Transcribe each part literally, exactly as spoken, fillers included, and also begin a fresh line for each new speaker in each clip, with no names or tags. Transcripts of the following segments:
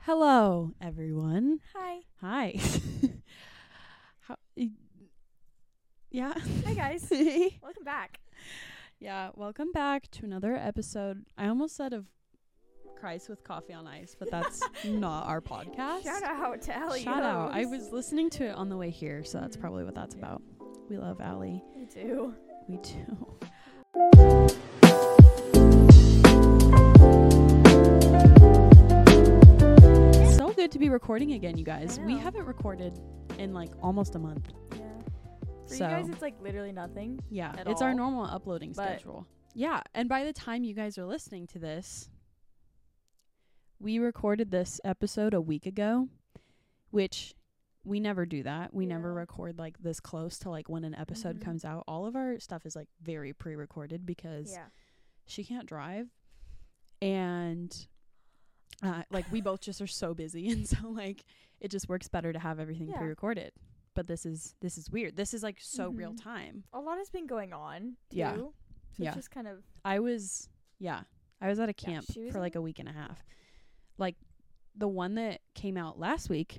Hello, everyone.
Hi.
Hi. How, y- yeah.
Hi, guys. Welcome back.
Yeah, welcome back to another episode. I almost said of Christ with Coffee on Ice, but that's not our podcast.
Shout out to Allie.
Shout out. I was listening to it on the way here, so that's
Mhm.
probably what that's about. We love Allie.
Me too.
We do. So good to be recording again, you guys.
I
We
know.
haven't recorded in like almost a month.
Yeah. For
So
you guys, it's like literally nothing.
yeah,
at
it's our
all,
normal uploading
but-
schedule. Yeah, and by the time you guys are listening to this, we recorded this episode a week ago, which we never do that. We never
Yeah.
record like this close to like when an episode
Mhm.
comes out. All of our stuff is like very pre-recorded because
Yeah.
she can't drive, and uh, like we both just are so busy, and so like it just works better to have everything
Yeah.
pre-recorded. But this is this is weird. This is like so
Mhm.
real time.
A lot has been going on, too.
Yeah.
So
Yeah.
it's just kind of...
I was, yeah, I was at a
Yeah,
camp
she was
for like
in-
a week and a half. Like the one that came out last week,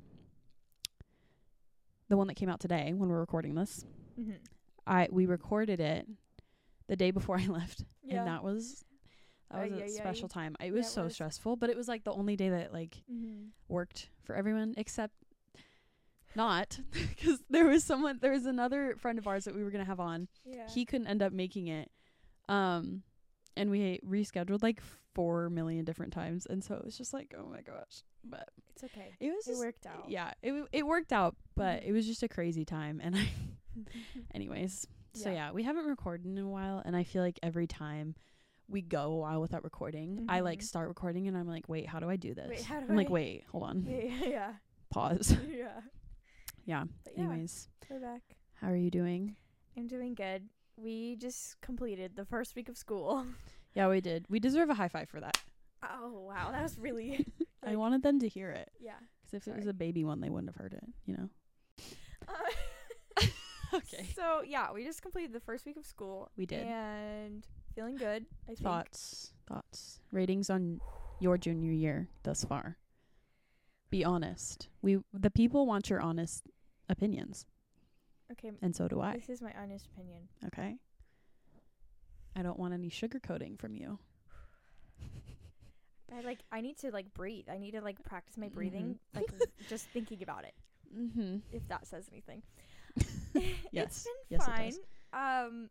the one that came out today when we're recording this,
Mhm.
I we recorded it the day before I left,
Yeah.
and that was that was
Ay,
a
ay,
special
ay.
time. It was
Yeah, it
so
was.
stressful, but it was like the only day that like
Mhm.
worked for everyone except not, because there was someone, there was another friend of ours that we were gonna have on.
Yeah.
He couldn't end up making it, um and we rescheduled like four million different times, and so it was just like, oh my gosh. But
It's okay.
it was
It
just,
worked out.
yeah, it w- it worked out, but
Mhm.
it was just a crazy time. And I anyways, so
Yeah.
yeah, we haven't recorded in a while, and I feel like every time we go a while without recording, I like
Mhm.
start recording and I'm like, wait, how do I do this?
Wait, how do
I'm like,
I-
wait, hold on,
yeah.
pause.
Yeah.
Yeah.
But yeah,
Anyways,
we're back.
how are you doing?
I'm doing good. We just completed the first week of school.
Yeah, we did. We deserve a high five for that.
Oh, wow. That was really...
I
like-
wanted them to hear it,
Yeah.
because if it was
Sorry.
a baby one, they wouldn't have heard it, you know?
Uh,
Okay.
So, yeah, we just completed the first week of school.
We did.
And feeling good, I think.
Thoughts, thoughts, ratings on your junior year thus far. Be honest. We the people want your honest opinions,
Okay,
and so do I.
this is my honest opinion.
Okay. I don't want any sugarcoating from you.
I, like, I need to, like, breathe. I need to, like, practice my breathing.
Mhm.
Like, just thinking about it,
Mm-hmm.
if that says anything.
Yes.
It's been
Yes, it
fine.
does.
Um,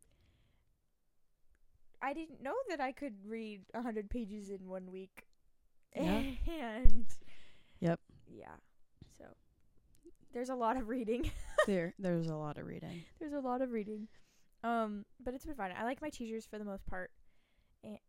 I didn't know that I could read a hundred pages in one week.
Yeah.
And
Yep.
yeah, so there's a lot of reading.
There, there's a lot of reading.
There's a lot of reading. Um, but it's been fun. I like my teachers for the most part. And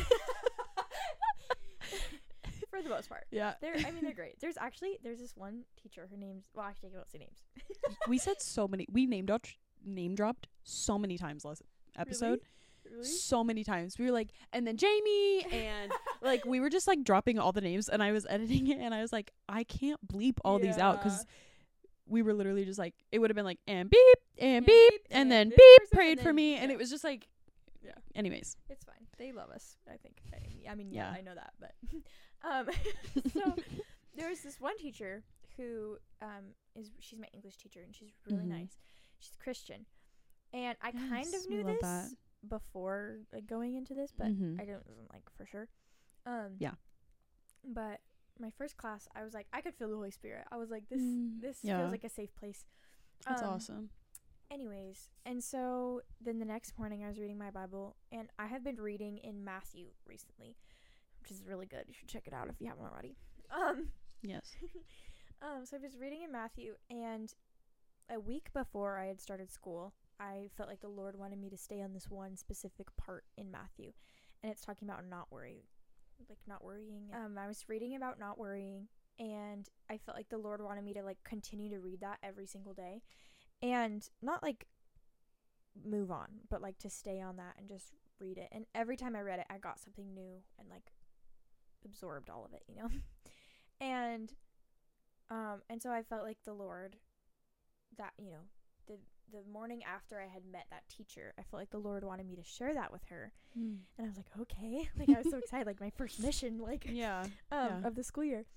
for the most part.
Yeah.
They're I mean they're great. There's actually there's this one teacher, her name's well actually I won't say names.
We said so many. We name dropped, name dropped so many times last episode.
Really?
So many times. We were like, and then Jamie, and like we were just like dropping all the names, and I was editing it, and I was like, I can't bleep all these out, because we were literally just like, it would have been like, and beep, and,
And
beep,
beep,
and,
and
then
this
beep,
person,
prayed
and
for
then-
me, and
yeah.
it was just like,
Yeah.
anyways.
It's fine. They love us, I think. I, I mean,
Yeah.
yeah, I know that, but um, so there was this one teacher who um is she's my English teacher, and she's really
Mhm.
nice. She's Christian, and I kind
Yes,
of
we
knew
love
this
that.
before like, going into this, but
Mhm.
I don't wasn't, like for sure. Um,
Yeah.
But my first class, I was like, I could feel the Holy Spirit. I was like, this
Mm,
this
yeah.
feels like a safe place.
That's
Um,
awesome.
Anyways, and so then the next morning I was reading my Bible, and I have been reading in Matthew recently, which is really good. You should check it out if you haven't already. Um,
Yes.
um, so I was reading in Matthew, and a week before I had started school, I felt like the Lord wanted me to stay on this one specific part in Matthew, and it's talking about not worrying, like not worrying. Um, I was reading about not worrying, and I felt like the Lord wanted me to like continue to read that every single day. And not like move on, but like to stay on that and just read it. And every time I read it, I got something new and like absorbed all of it, you know? and um and so I felt like the Lord, that, you know, the the morning after I had met that teacher, I felt like the Lord wanted me to share that with her.
Mm.
And I was like, okay. Like I was so excited, like my first mission, like
Yeah.
um
yeah.
of the school year.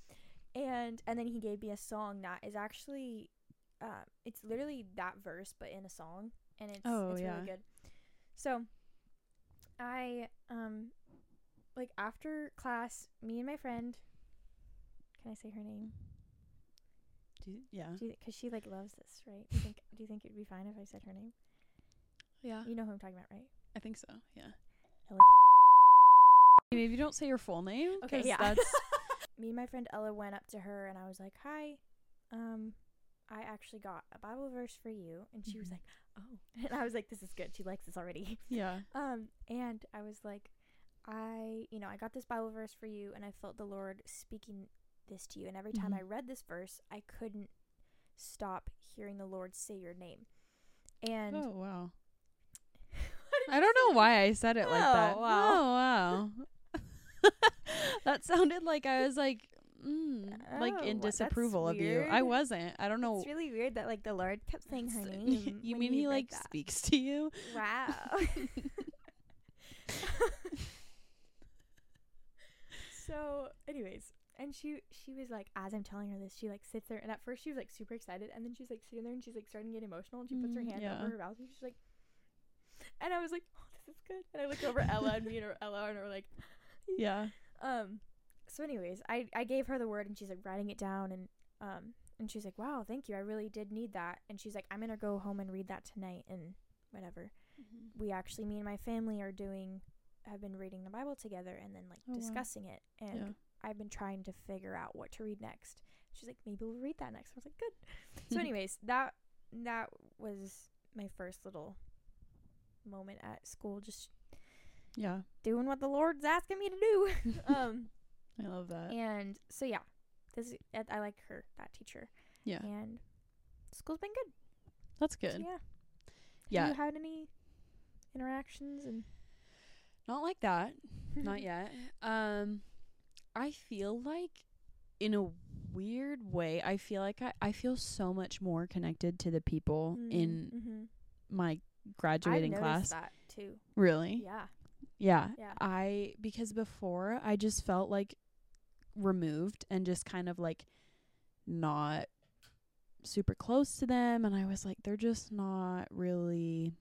and and then he gave me a song that is actually, uh, it's literally that verse but in a song, and it's
Oh,
it's
yeah.
really good. So, I um, like after class, me and my friend, can I say her name?
Do you, yeah.
Do you, cause she like loves this, right? Do you think do you think it'd be fine if I said her name?
Yeah.
You know who I'm talking about, right?
I think so. Yeah.
Ella.
Maybe you don't say your full name.
Okay,
'cause
yeah.
That's
Me and my friend Ella went up to her and I was like, "Hi, um, I actually got a Bible verse for you," and she was
Mhm.
like, "Oh," and I was like, "This is good. She likes this already."
yeah.
Um, and I was like, "I, you know, I got this Bible verse for you, and I felt the Lord speaking this to you. And every time
Mhm.
I read this verse, I couldn't stop hearing the Lord say your name." And
Oh wow.
What did
I
you
don't know
say?
why I said it like
Oh,
that.
wow.
Oh wow. That sounded like I was like, mm, like
Oh,
in
wha- that's
disapproval of you. I
weird.
wasn't. I don't know.
It's really weird that like the Lord kept saying her
S-
name.
you
when
mean he
read
like
that.
speaks to you?
Wow. So, anyways, and she she was like, as I'm telling her this, she like sits there, and at first she was like super excited, and then she's like sitting there and she's like starting to get emotional, and she puts her
Mm,
hand
yeah.
over her mouth, and she's like, and I was like, oh, this is good. And I looked over at Ella, and me and her, Ella and her were like,
Yeah.
um. So, anyways, I I gave her the word, and she's like writing it down, and um, and she's like, wow, thank you, I really did need that, and she's like, I'm gonna go home and read that tonight, and whatever. We actually, me and my family are doing, have been reading the Bible together and then like
Oh, wow.
discussing it, and
Yeah.
I've been trying to figure out what to read next. She's like, maybe we'll read that next. I was like, good. So anyways, that that was my first little moment at school, just
Yeah.
doing what the Lord's asking me to do. um
I love that.
and so yeah, this I, I like her, that teacher.
Yeah.
And school's been good.
That's
So
good.
yeah.
Yeah.
Have you had any interactions? And
Not like that. Not yet. Um, I feel like in a weird way, I feel like I, I feel so much more connected to the people
Mm,
in
mhm.
my
I've
graduating
noticed
class.
that too.
Really?
Yeah.
Yeah.
Yeah.
I, because before I just felt like removed and just kind of like not super close to them. And I was like, they're just not really,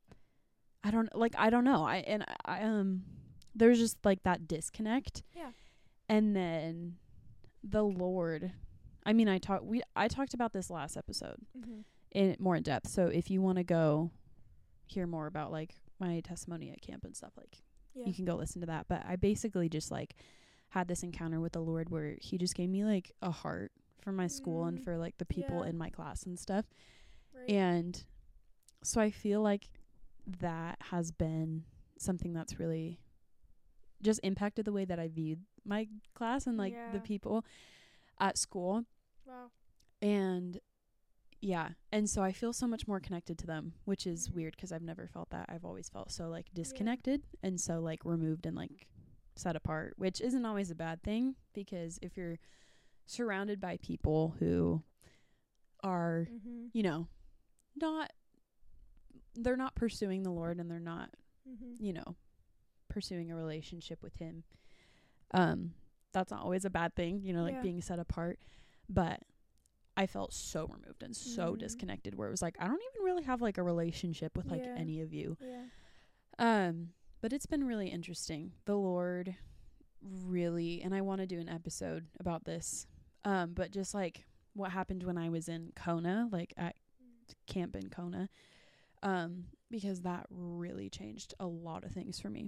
I don't, like, I don't know. I, and I, um, there's just like that disconnect.
Yeah.
And then the Lord, I mean, I talked, we, I talked about this last episode
Mm-hmm.
in more in depth. So if you want to go hear more about like my testimony at camp and stuff, like
Yeah.
you can go listen to that. But I basically just like had this encounter with the Lord where he just gave me like a heart for my school and
Mm,
for like the people
yeah.
in my class and stuff.
Right.
And so I feel like that has been something that's really just impacted the way that I viewed my class and like the
Yeah.
people at school.
Wow.
And yeah, and so I feel so much more connected to them, which is
Mhm.
weird because I've never felt that. I've always felt so like disconnected and so like removed and like set apart, which isn't always a bad thing, because if you're surrounded by people who are,
Mm-hmm.
you know, not, they're not pursuing the Lord and they're not,
Mm-hmm.
you know, pursuing a relationship with him, um, that's not always a bad thing, you know, like
Yeah.
being set apart. But I felt so removed and so
Mhm.
disconnected where it was like, I don't even really have like a relationship with like
Yeah.
any of you.
Yeah.
Um, but it's been really interesting. The Lord really, and I want to do an episode about this, um, but just like what happened when I was in Kona, like at camp in Kona, um, because that really changed a lot of things for me.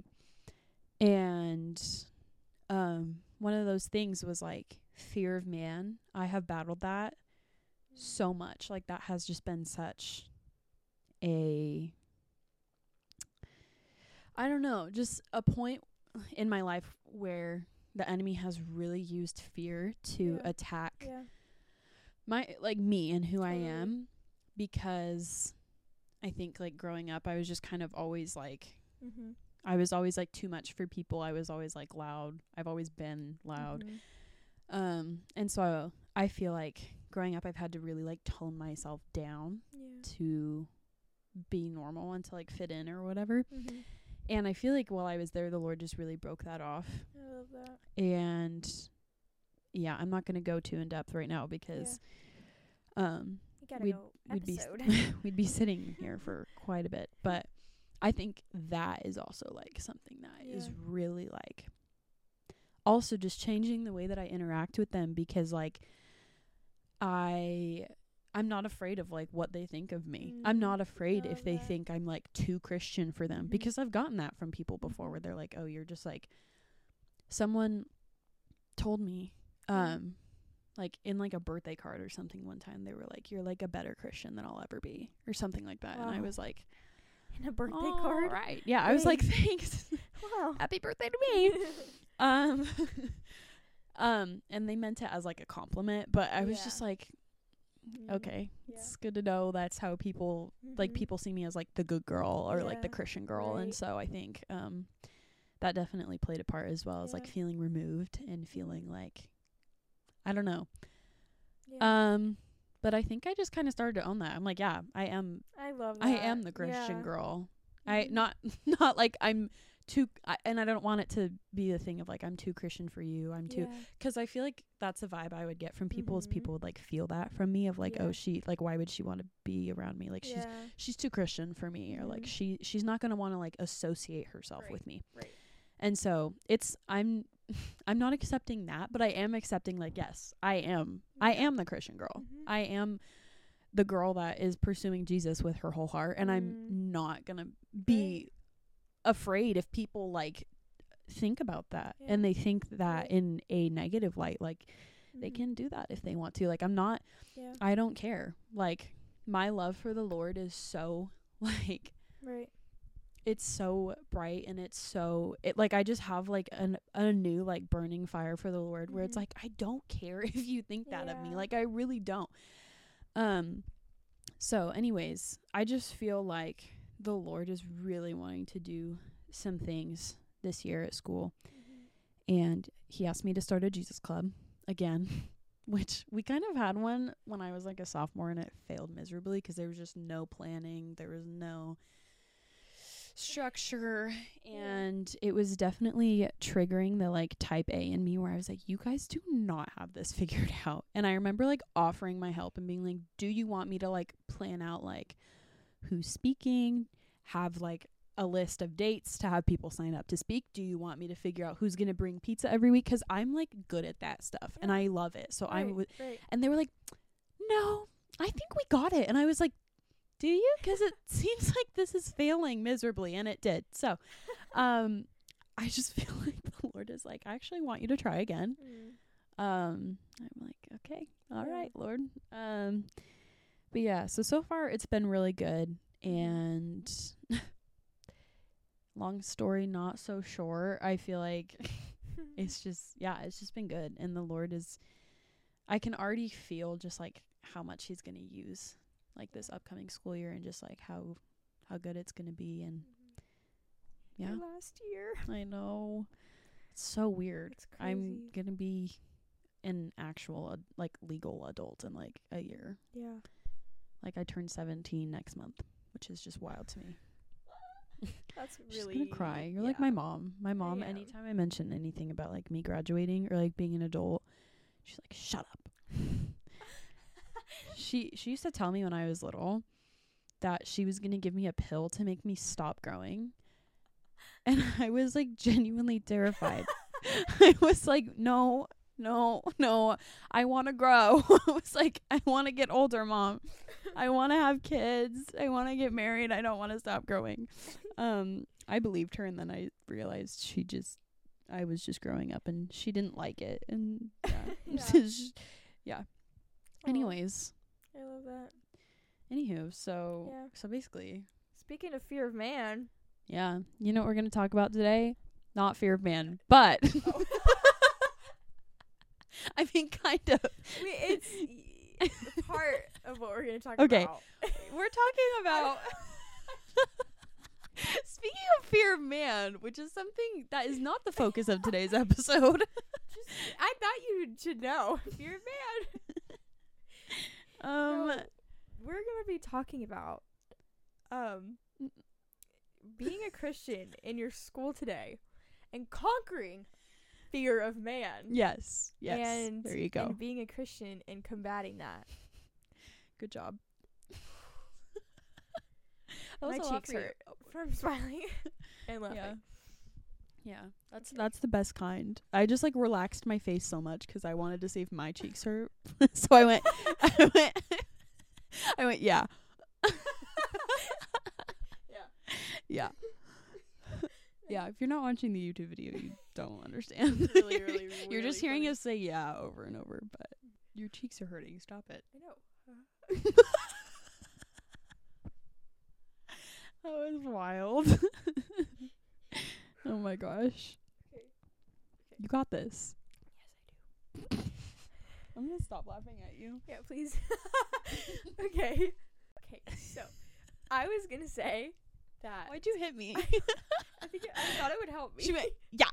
And um, one of those things was like fear of man. I have battled that so much. Like that has just been such a, I don't know, just a point in my life where the enemy has really used fear to
Yeah.
attack
Yeah.
my, like me and who I
Totally.
am, because I think like growing up, I was just kind of always like,
Mm-hmm.
I was always like too much for people. I was always like loud. I've always been loud.
Mm-hmm.
Um, and so I feel like growing up, I've had to really like tone myself down
Yeah.
to be normal and to like fit in or whatever.
Mm-hmm.
And I feel like while I was there, the Lord just really broke that off.
I love that.
And yeah, I'm not going to go too in depth right now because um
You gotta
we'd,
go
we'd be
episode.
we'd be sitting here for quite a bit. But I think that is also like something that
Yeah.
is really like also just changing the way that I interact with them, because like I I'm not afraid of like what they think of me. I'm
Mm,
not afraid
I
if
love
they
that.
think I'm like too Christian for them,
Mhm.
because I've gotten that from people before
Mhm.
where they're like, "Oh, you're just like," someone told me
Mhm.
um like in like a birthday card or something one time, they were like, "You're like a better Christian than I'll ever be," or something like that. And I
Wow.
was like,
In a birthday
"All
card.
right." Yeah, I was like, "Thanks.
Wow.
Happy birthday to me." um um and they meant it as like a compliment, but I was
Yeah.
just like,
Mhm.
okay,
Yeah.
it's good to know that's how people like
Mhm.
people see me as like the good girl or like the
Yeah,
Christian girl. And
right.
so I think um that definitely played a part, as well as like
Yeah.
feeling removed and feeling like, I don't know.
Yeah.
Um but I think I just kind of started to own that. I'm like, yeah, I am
I love that.
I am the Christian
yeah.
girl. I
Mhm.
not not like I'm too I, and I don't want it to be a thing of like I'm too Christian for you. I'm too,
Yeah.
cuz I feel like that's a vibe I would get from people, is
Mhm.
people would like feel that from me of like,
Yeah.
oh, she like, why would she want to be around me? Like she's
Yeah.
she's too Christian for me, or like
Mhm.
she she's not going to want to like associate herself
Right.
with me.
Right.
And so it's I'm I'm not accepting that, but I am accepting like, yes, I am I
Yeah.
am the Christian girl.
Mhm.
I am the girl that is pursuing Jesus with her whole heart, and
Mm.
I'm not going to be afraid if people like think about that
Yeah.
and they think that
Right.
in a negative light. Like they
Mhm.
can do that if they want to. Like I'm not
Yeah.
I don't care. Like my love for the Lord is so like
Right.
it's so bright, and it's so it like I just have like an a new like burning fire for the Lord, where it's
Mhm.
like I don't care if you think that of me.
Yeah.
Like I really don't. Um so anyways, I just feel like the Lord is really wanting to do some things this year at school.
Mhm.
And he asked me to start a Jesus club again, which we kind of had one when I was like a sophomore, and it failed miserably because there was just no planning. There was no structure, and it was definitely triggering the like type A in me, where I was like, you guys do not have this figured out. And I remember like offering my help and being like, do you want me to like plan out like who's speaking, have like a list of dates to have people sign up to speak? Do you want me to figure out who's going to bring pizza every week? Because I'm like good at that stuff, and
Yeah.
I love it. So
Right.
I'm w-
right.
and they were like, no, I think we got it. And I was like, do you? Because it seems like this is failing miserably, and it did. So um I just feel like the Lord is like, I actually want you to try again.
Mm.
um I'm like, okay, all
Yeah.
right, Lord. Um but yeah, so so far it's been really good. And long story not so short, I feel like it's just yeah it's just been good. And the Lord is, I can already feel just like how much he's gonna use like this upcoming school year, and just like how how good it's gonna be. And yeah,
Your last year.
I know, it's so weird.
It's crazy.
I'm gonna be an actual ad- like legal adult in like a year.
Yeah.
Like I turn seventeen next month, which is just wild to me.
That's
She's
really.
gonna cry. You're like my mom. My mom,
am.
anytime I mention anything about like me graduating or like being an adult, she's like, shut up. she she used to tell me when I was little that she was gonna give me a pill to make me stop growing. And I was like genuinely terrified. I was like, no, no, no, I want to grow. I was like, I want to get older, Mom. I want to have kids. I want to get married. I don't want to stop growing. Um, I believed her, and then I realized she just, I was just growing up, and she didn't like it. And yeah.
Yeah.
Just- yeah.
Aw,
Anyways,
I love that.
anywho, so,
Yeah.
so basically,
Speaking of fear of man.
yeah, you know what we're going to talk about today? Not fear of man, but
Oh.
I mean, kind of.
We, it's y- part of what we're going to talk
Okay.
about.
We're talking about speaking of fear of man, which is something that is not the focus of today's episode.
Just, I thought you should know. Fear of man.
Um,
No, we're going to be talking about um being a Christian in your school today and conquering fear of man.
Yes. Yes.
And,
there you go.
And being a Christian and combating that.
Good job.
My cheeks hurt from smiling and laughing.
Yeah. Yeah, that's that's the best kind. I just like relaxed my face so much because I wanted to see if my cheeks hurt. So I went, I went, I went, yeah,
yeah,
yeah, yeah. If you're not watching the YouTube video, you don't understand.
really, really, really
You're just hearing
funny.
us say yeah over and over, but your cheeks are hurting. Stop it.
I know.
That was wild. Oh my gosh.
Okay. Okay.
You got this.
Yes, I do.
I'm gonna stop laughing at you.
Yeah, please. Okay. Okay, so I was gonna say that
Why'd you hit me?
I think it, I thought it would help me.
She went, yeah.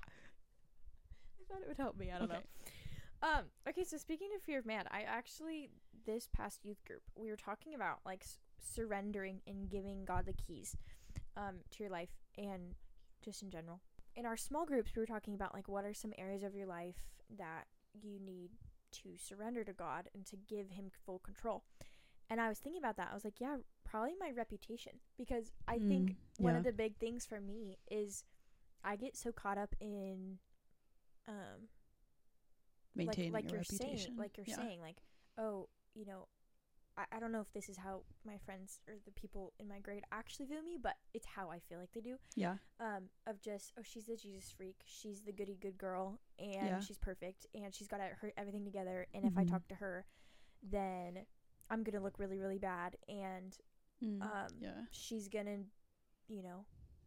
I thought it would help me. I don't
Okay.
know. Um. Okay. So speaking of fear of man, I actually this past youth group we were talking about like s- surrendering and giving God the keys, um, to your life and just in general. In our small groups, we were talking about like what are some areas of your life that you need to surrender to God and to give Him full control. And I was thinking about that. I was like, yeah, probably my reputation, because I
Mm,
think one
yeah.
of the big things for me is I get so caught up in um
Maintaining
like, like
a
you're
reputation.
saying, like you're
Yeah.
saying, like, oh, you know, I, I don't know if this is how my friends or the people in my grade actually view me, but it's how I feel like they do.
Yeah.
Um, of just, oh, she's the Jesus freak, she's the goody good girl, and
Yeah.
she's perfect, and she's got her everything together. And if I
Mhm.
talk to her, then I'm gonna look really, really bad, and
Mm,
um,
yeah.
she's gonna, you know,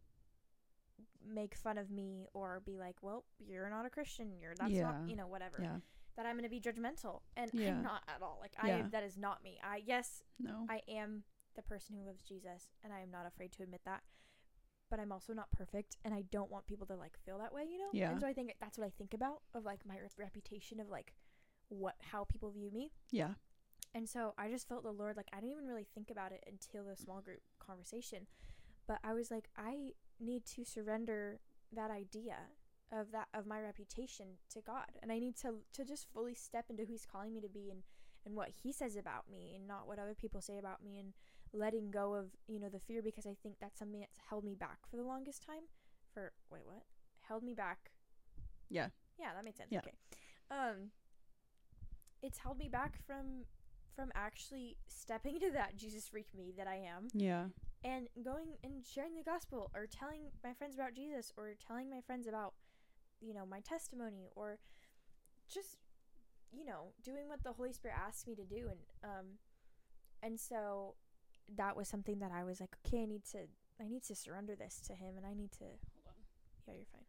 make fun of me or be like, well, you're not a Christian, you're that's
Yeah.
not, you know, whatever.
Yeah.
That I'm gonna be judgmental, and
Yeah.
I'm not at all. Like I,
Yeah.
that is not me. I yes,
No.
I am the person who loves Jesus, and I am not afraid to admit that. But I'm also not perfect, and I don't want people to like feel that way, you know.
Yeah.
And so I think that's what I think about of like my rep- reputation of like what how people view me.
Yeah.
And so I just felt the Lord, like I didn't even really think about it until the small group conversation, but I was like, I need to surrender that idea of that of my reputation to God, and I need to to just fully step into who He's calling me to be, and and what He says about me, and not what other people say about me, and letting go of, you know, the fear, because I think that's something that's held me back for the longest time. For wait, what held me back?
Yeah.
Yeah, that made sense.
Yeah.
Okay. Um, it's held me back from from actually stepping into that Jesus freak me that I am,
Yeah.
and going and sharing the gospel, or telling my friends about Jesus, or telling my friends about, you know, my testimony, or just, you know, doing what the Holy Spirit asks me to do. And um and so that was something that I was like, okay, I need to I need to surrender this to Him, and I need to hold on. Yeah, you're fine.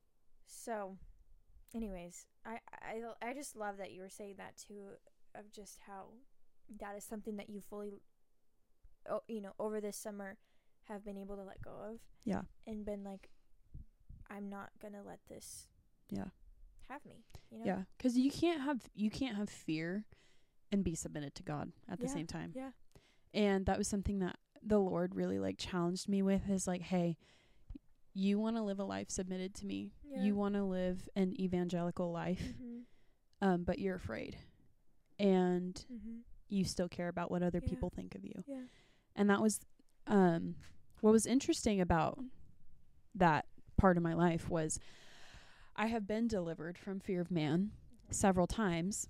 So anyways, I I I just love that you were saying that too, of just how that is something that you fully, oh, you know, over this summer have been able to let go of.
Yeah.
And been like, I'm not gonna let this
Yeah.
have me, you know.
Yeah. Because you can't have you can't have fear and be submitted to God at the
Yeah.
same time.
Yeah.
And that was something that the Lord really like challenged me with, is like, hey, you want to live a life submitted to me.
Yeah.
You want to live an evangelical life,
Mhm.
um, but you're afraid. And
Mhm.
you still care about what other
Yeah.
people think of you.
Yeah.
And that was um what was interesting about that part of my life was I have been delivered from fear of man several times,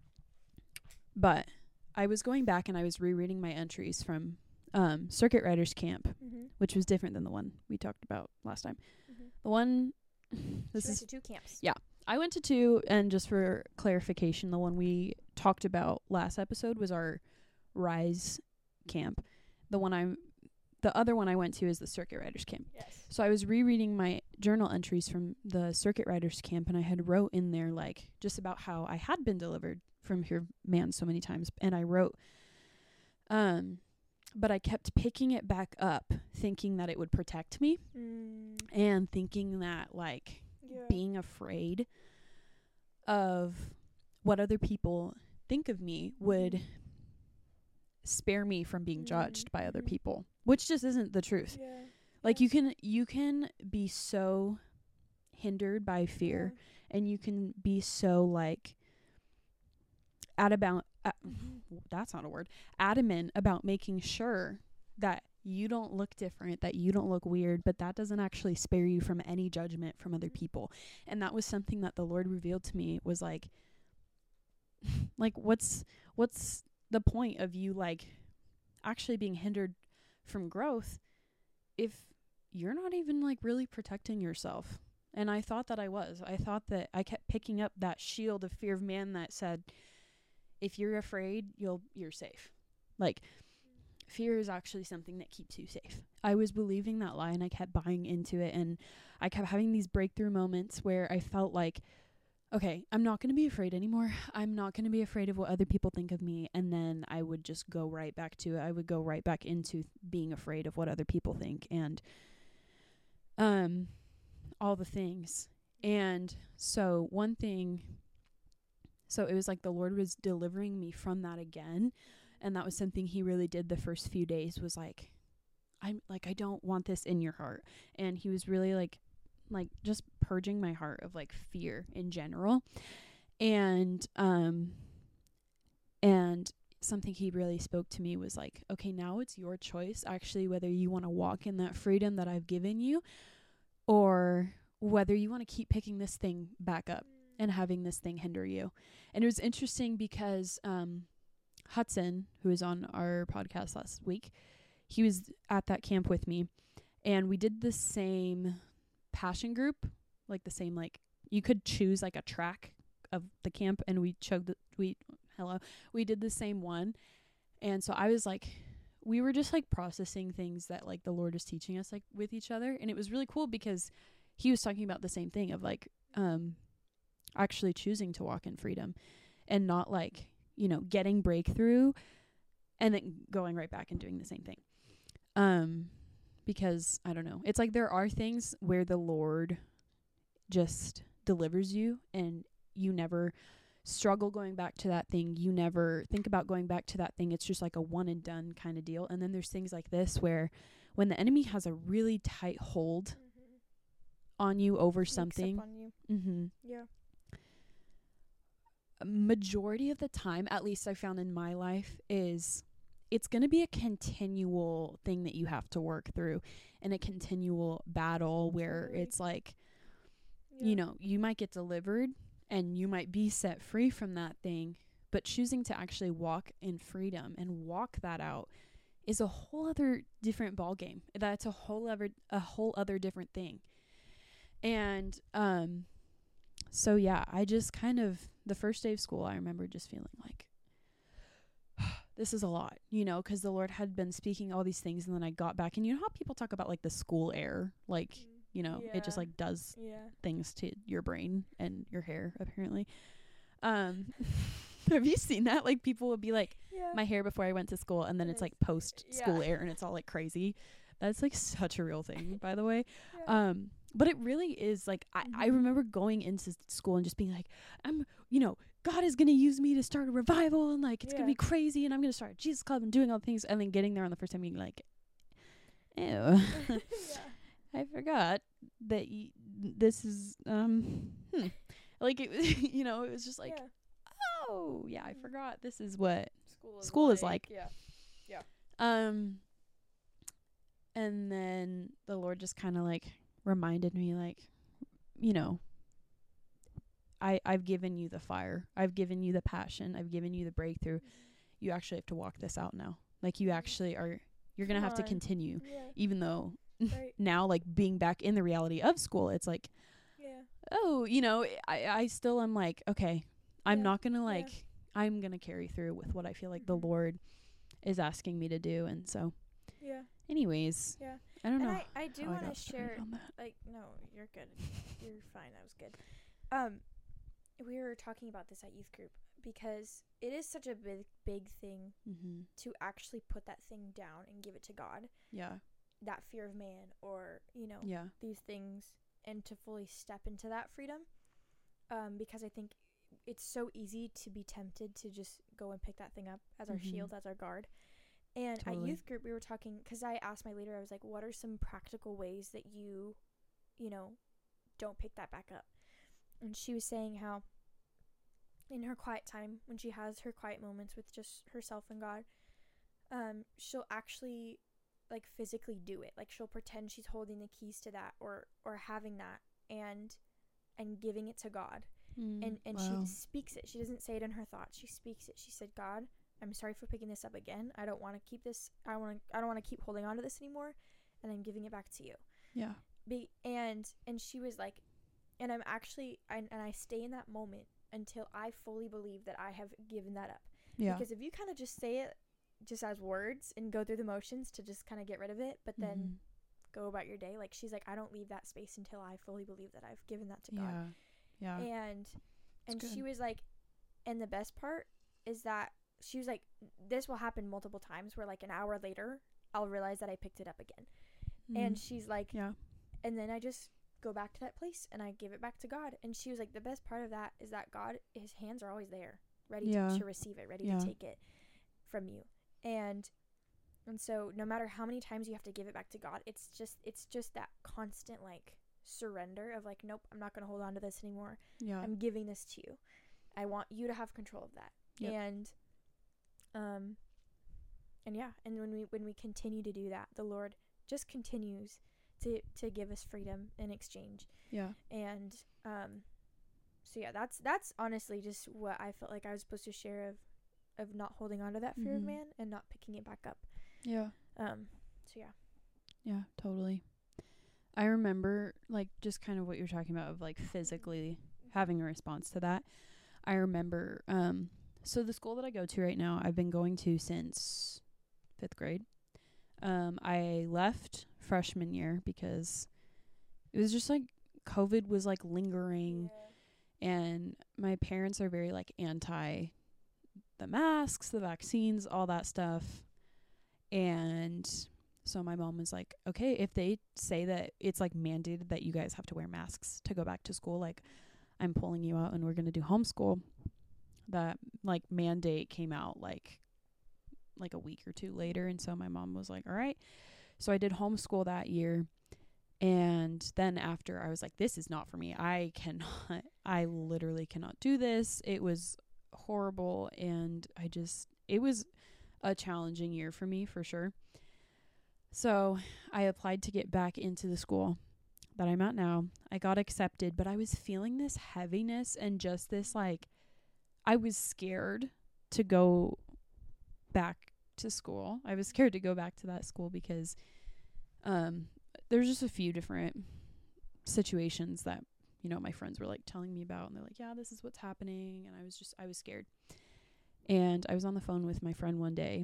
but I was going back and I was rereading my entries from um Circuit Riders Camp,
Mhm.
which was different than the one we talked about last time.
Mhm.
The one
This
this
is
is
to two camps.
Yeah. I went to two, and just for clarification, the one we talked about last episode was our Rise camp. The one I'm the other one I went to is the Circuit Riders Camp.
Yes.
So I was rereading my journal entries from the Circuit Riders Camp, and I had wrote in there like just about how I had been delivered from fear of man so many times, and I wrote um but I kept picking it back up thinking that it would protect me,
Mm.
and thinking that like
Yeah.
being afraid of what other people think of me would spare me from being judged by other
Mhm.
people, which just isn't the truth.
Yeah.
Like
Yeah.
you can you can be so hindered by fear and you can be so like adamant, uh, that's not a word, adamant about making sure that you don't look different, that you don't look weird, but that doesn't actually spare you from any judgment from other people. And that was something that the Lord revealed to me, was like, like what's what's the point of you like actually being hindered from growth if you're not even like really protecting yourself? And I thought that I was. I thought that I kept picking up that shield of fear of man that said, if you're afraid, you'll you're safe. Like, fear is actually something that keeps you safe. I was believing that lie, and I kept buying into it, and I kept having these breakthrough moments where I felt like, okay, I'm not going to be afraid anymore. I'm not going to be afraid of what other people think of me. And then I would just go right back to it. I would go right back into being afraid of what other people think, and um, all the things. And so one thing, so it was like the Lord was delivering me from that again. And that was something he really did the first few days, was like, I'm like, I don't want this in your heart. And he was really like, like just purging my heart of like fear in general. And, um, and something he really spoke to me was like, okay, now it's your choice actually, whether you want to walk in that freedom that I've given you, or whether you want to keep picking this thing back up and having this thing hinder you. And it was interesting because, um, Hudson, who was on our podcast last week, he was at that camp with me, and we did the same passion group, like the same, like you could choose like a track of the camp, and we chose the, we, hello, we did the same one. And so I was like, we were just like processing things that like the Lord was teaching us like with each other. And it was really cool because he was talking about the same thing of like, um, actually choosing to walk in freedom and not like, you know, getting breakthrough and then going right back and doing the same thing. Um, because I don't know, it's like there are things where the Lord just delivers you and you never struggle going back to that thing. You never think about going back to that thing. It's just like a one and done kind of deal. And then there's things like this where when the enemy has a really tight hold mm-hmm. on you over Sneaks something.
Up on you.
Mm-hmm.
Yeah.
Majority of the time, at least I found in my life, is it's going to be a continual thing that you have to work through, and a continual battle where totally. It's like, yeah. you know, you might get delivered and you might be set free from that thing, but choosing to actually walk in freedom and walk that out is a whole other different ball game. That's a whole other, a whole other different thing. And, um, so yeah, I just kind of, the first day of school, I remember just feeling like, this is a lot, you know, because the Lord had been speaking all these things, and then I got back, and you know how people talk about like the school air, like, you know, yeah. it just like does yeah. things to your brain and your hair, apparently. Um, have you seen that? Like people would be like, yeah. my hair before I went to school, and then it's like post school yeah. air, and it's all like crazy. That's like such a real thing, by the way. Yeah. Um, but it really is like, I, mm-hmm. I remember going into school and just being like, I'm, you know, God is going to use me to start a revival, and like, it's yeah. going to be crazy, and I'm going to start a Jesus Club and doing all the things. And then getting there on the first time being like, ew, yeah. I forgot that y- this is, um, hmm. like it was, you know, it was just like, yeah. oh yeah, I forgot this is what school is, school like. is like.
Yeah. Yeah.
Um, and then the Lord just kind of like reminded me, like, you know, I, I've given you the fire. I've given you the passion. I've given you the breakthrough. Mm-hmm. You actually have to walk this out now. Like you actually are, you're going to have to continue, yeah. even though right. now, like being back in the reality of school, it's like, yeah. oh, you know, I, I still am like, okay, I'm yeah. not going to like, yeah. I'm going to carry through with what I feel like mm-hmm. the Lord is asking me to do. And so,
yeah.
anyways,
yeah.
I don't
and
know.
I, I do want to share, like, no, you're good. You're fine. That was good. Um, we were talking about this at youth group because it is such a big, big thing mm-hmm. to actually put that thing down and give it to God.
Yeah.
That fear of man, or, you know,
yeah.
these things, and to fully step into that freedom. Um, because I think it's so easy to be tempted to just go and pick that thing up as mm-hmm. our shield, as our guard. And totally. At youth group, we were talking, because I asked my leader, I was like, what are some practical ways that you, you know, don't pick that back up? and she was saying how in her quiet time, when she has her quiet moments with just herself and God, um, she'll actually like physically do it. Like she'll pretend she's holding the keys to that or or having that and and giving it to God.
Mm,
and and
wow.
she speaks it. She doesn't say it in her thoughts. She speaks it. She said, God, I'm sorry for picking this up again. I don't want to keep this. I want to. I don't want to keep holding on to this anymore, and I'm giving it back to you.
Yeah.
Be and and she was like, and I'm actually, I, and I stay in that moment until I fully believe that I have given that up.
Yeah.
Because if you kind of just say it, just as words and go through the motions to just kind of get rid of it, but then
mm-hmm.
go about your day, like she's like, I don't leave that space until I fully believe that I've given that to
yeah.
God.
Yeah.
And and
That's
she
good.
was like, and the best part is that she was like, this will happen multiple times where like an hour later I'll realize that I picked it up again.
Mm.
And she's like,
yeah.
and then I just go back to that place and I give it back to God. And she was like, the best part of that is that God, his hands are always there, ready
Yeah.
to, to receive it, ready
Yeah.
to take it from you. And and so no matter how many times you have to give it back to God, it's just it's just that constant like surrender of like, nope, I'm not going to hold on to this anymore.
Yeah.
I'm giving this to you. I want you to have control of that.
Yep.
And um and yeah, and when we when we continue to do that, the Lord just continues to to give us freedom in exchange.
Yeah.
And um so yeah, that's that's honestly just what I felt like I was supposed to share of of not holding on to that fear
Mhm.
of man and not picking it back up.
Yeah.
Um so yeah.
Yeah, totally. I remember like just kind of what you're talking about of like physically having a response to that. I remember um so the school that I go to right now, I've been going to since fifth grade. Um I left freshman year because it was just like COVID was like lingering and my parents are very like anti the masks, the vaccines, all that stuff. And so my mom was like, okay, if they say that it's like mandated that you guys have to wear masks to go back to school, like I'm pulling you out and we're going to do homeschool. That like mandate came out like like a week or two later. And so my mom was like, all right. So I did homeschool that year. And then after I was like, this is not for me. I cannot, I literally cannot do this. It was horrible. And I just, it was a challenging year for me for sure. So I applied to get back into the school that I'm at now. I got accepted, but I was feeling this heaviness and just this like, I was scared to go back to school. I was scared to go back to that school because um, there's just a few different situations that, you know, my friends were like telling me about, and they're like, yeah, this is what's happening. And I was just, I was scared. And I was on the phone with my friend one day,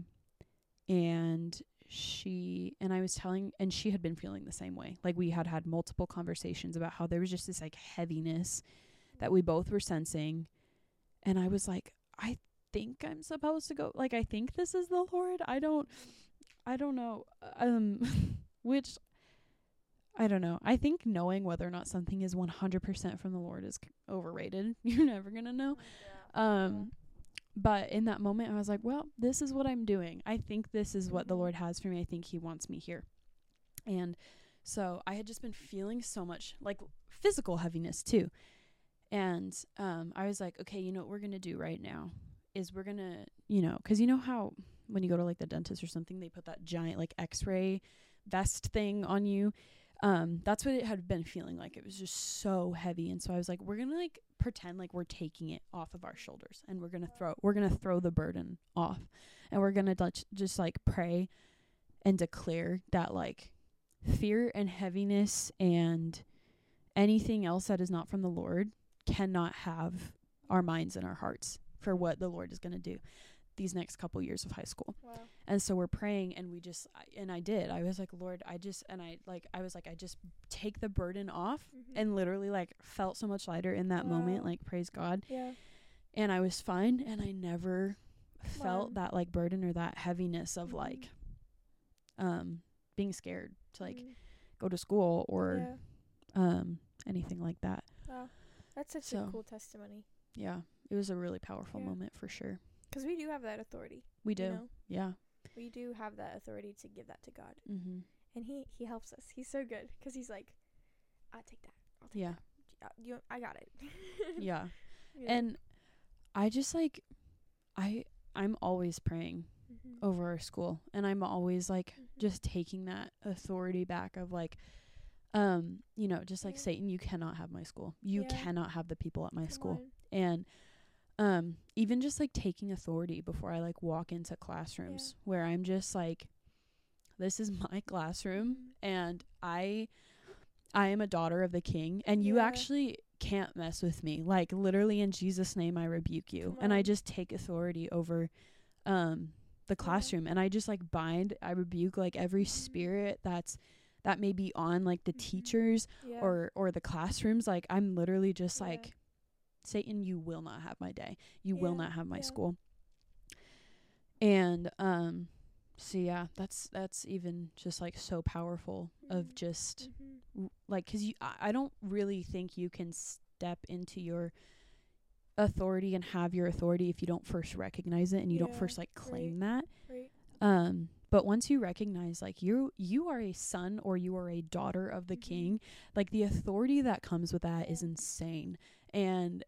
and she, and I was telling, and she had been feeling the same way. Like we had had multiple conversations about how there was just this like heaviness that we both were sensing. And I was like, I think I'm supposed to go. Like, I think this is the Lord. I don't, I don't know. Um, which I don't know. I think knowing whether or not something is one hundred percent from the Lord is c- overrated. You're never going to know.
Yeah.
Um,
Yeah.
But in that moment, I was like, well, this is what I'm doing. I think this is what the
Mhm.
Lord has for me. I think he wants me here. And so I had just been feeling so much like physical heaviness too. And um, I was like, okay, you know what we're going to do right now is we're going to, you know, because you know how when you go to like the dentist or something, they put that giant like x-ray vest thing on you. Um, that's what it had been feeling like. It was just so heavy. And so I was like, we're going to like pretend like we're taking it off of our shoulders, and we're going to throw, we're going to throw the burden off, and we're going to just like pray and declare that like fear and heaviness and anything else that is not from the Lord cannot have our minds and our hearts for what the Lord is going to do these next couple years of high school.
Wow.
And so we're praying, and we just, and I did, I was like, Lord, I just, and I like, I was like, I just take the burden off,
Mhm.
and literally like felt so much lighter in that
Wow.
moment, like praise God.
Yeah.
And I was fine. And I never felt
Wow.
that like burden or that heaviness of
Mhm.
like, um, being scared to like
Mhm.
go to school or,
Yeah.
um, anything like that.
Wow. That's such
So-
a cool testimony.
Yeah. It was a really powerful
Yeah.
moment for sure.
Because we do have that authority.
We do.
You know?
Yeah.
We do have that authority to give that to God.
Mm-hmm.
And he, he helps us. He's so good. Because he's like, I'll take that. I'll take
Yeah.
that. uh, you, I got it.
Yeah.
Yeah.
And I just like, I, I'm always praying
Mm-hmm.
over our school, and I'm always like
Mm-hmm.
just taking that authority back of like, um, you know, just like
Yeah.
Satan, you cannot have my school. You
Yeah.
cannot have the people at my
Come
school.
on.
And um even just like taking authority before I like walk into classrooms where I'm just like, this is my classroom,
Mhm.
and I I am a daughter of the King, and you
Yeah.
actually can't mess with me. Like literally, in Jesus' name I rebuke you.
Come
And I
on.
just take authority over um the classroom, and I just like bind, I rebuke like every
Mhm.
spirit that's that may be on like the
Mhm.
teachers
Yeah.
or or the classrooms. Like I'm literally just
Yeah.
like, Satan, you will not have my day. You will
Yeah.
not have my
Yeah.
school. And um so yeah, that's that's even just like so powerful of
Mhm.
just
Mhm.
r- like, cuz you I, I don't really think you can step into your authority and have your authority if you don't first recognize it and you don't
Yeah.
first like claim that.
Right.
Um but once you recognize like you you are a son or you are a daughter of the
Mhm.
King, like the authority that comes with that is
Yeah.
insane. And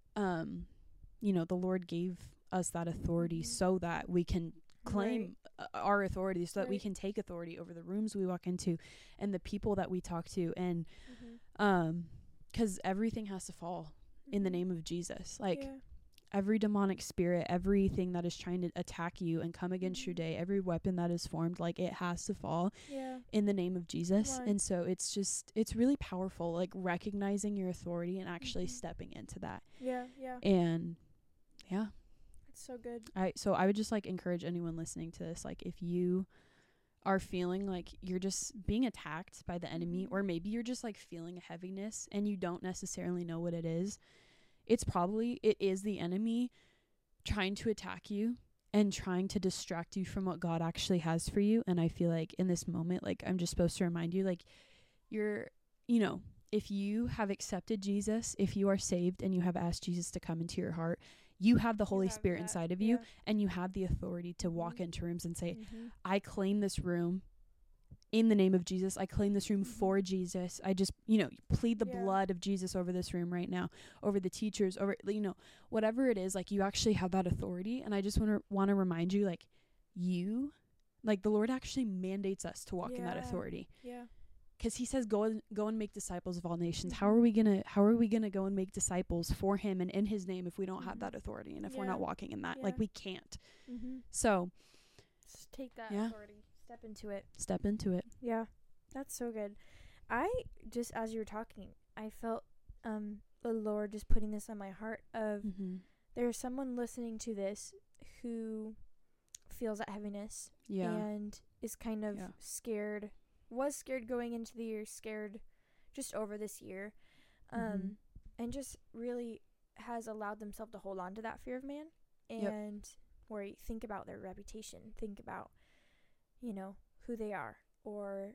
um you know, the Lord gave us that authority
Mhm.
so that we can claim uh, our authority, so that we
Right.
can take authority over the rooms we walk into and the people that we talk to. And
Mhm.
um cuz everything has to fall in the
Mhm.
name of Jesus. Like
Yeah.
every demonic spirit, everything that is trying to attack you and come against your
Mhm.
day, every weapon that is formed, like it has to fall
Yeah.
in the name of Jesus.
on.
And so it's just, it's really powerful, like recognizing your authority and actually
Mhm.
stepping into that.
Yeah. Yeah.
And yeah,
It's so good.
I, so I would just like encourage anyone listening to this, like if you are feeling like you're just being attacked by the enemy,
Mhm.
or maybe you're just like feeling a heaviness and you don't necessarily know what it is, it's probably, it is the enemy trying to attack you and trying to distract you from what God actually has for you. And I feel like in this moment, like I'm just supposed to remind you, like you're, you know, if you have accepted Jesus, if you are saved and you have asked Jesus to come into your heart, you have the
You
Holy
have
Spirit
that.
inside of you,
Yeah.
and you have the authority to walk
Mhm.
into rooms and say,
Mhm.
I claim this room in the name of Jesus. I claim this room
Mhm.
for Jesus. I just, you know, plead the
Yeah.
blood of Jesus over this room right now, over the teachers, over, you know, whatever it is, like you actually have that authority. And I just want to want to remind you, like you, like the Lord actually mandates us to walk in that
Yeah.
authority.
Yeah.
Cause he says, go and go and make disciples of all nations.
Mhm.
How are we going to, how are we going to go and make disciples for him and in his name if we don't have
Mhm.
that authority and if we're
Yeah.
not walking in that?
Yeah.
Like we can't.
Mhm.
So
Just take that
Yeah.
authority. Step into it.
step into it.
Yeah. That's so good. I just as you were talking, I felt um the Lord just putting this on my heart of
Mm-hmm.
there's someone listening to this who feels that heaviness
Yeah.
and is kind of
Yeah.
scared, was scared going into the year, scared just over this year, um,
Mhm.
and just really has allowed themselves to hold on to that fear of man
Yep.
and where think about their reputation, think about, you know, who they are, or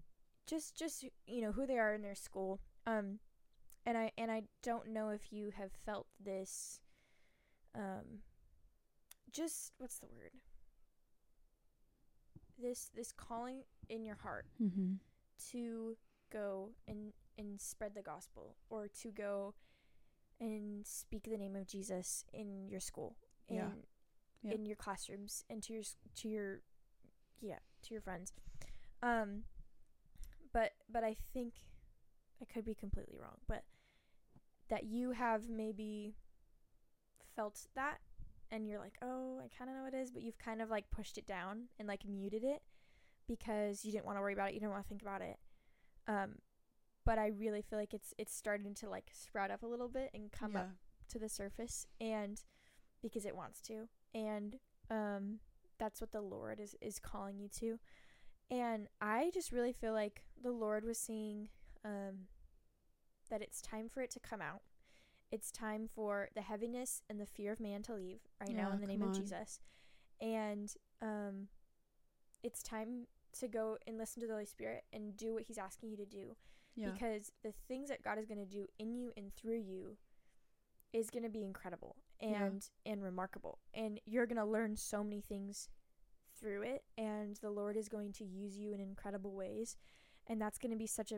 just just you know who they are in their school. Um, and I and I don't know if you have felt this. Um, just what's the word? This this calling in your heart
Mm-hmm.
to go and and spread the gospel, or to go and speak the name of Jesus in your school, in
Yeah. Yep.
in your classrooms, and to your s- to your yeah to your friends. Um, but but I think I could be completely wrong, but that you have maybe felt that and you're like, oh, I kind of know what it is, but you've kind of like pushed it down and like muted it because you didn't want to worry about it, you didn't want to think about it. Um, but I really feel like it's it's starting to like sprout up a little bit and come
yeah.
up to the surface, and because it wants to, and um, that's what the Lord is is calling you to. And I just really feel like the Lord was saying um, that it's time for it to come out. It's time for the heaviness and the fear of man to leave right now
Yeah,
in the name
come
of
on.
Jesus. And um, it's time to go and listen to the Holy Spirit and do what he's asking you to do.
Yeah.
Because the things that God is going to do in you and through you is going to be incredible and yeah. and remarkable. And you're going to learn so many things through it. And the Lord is going to use you in incredible ways. And that's going to be such a,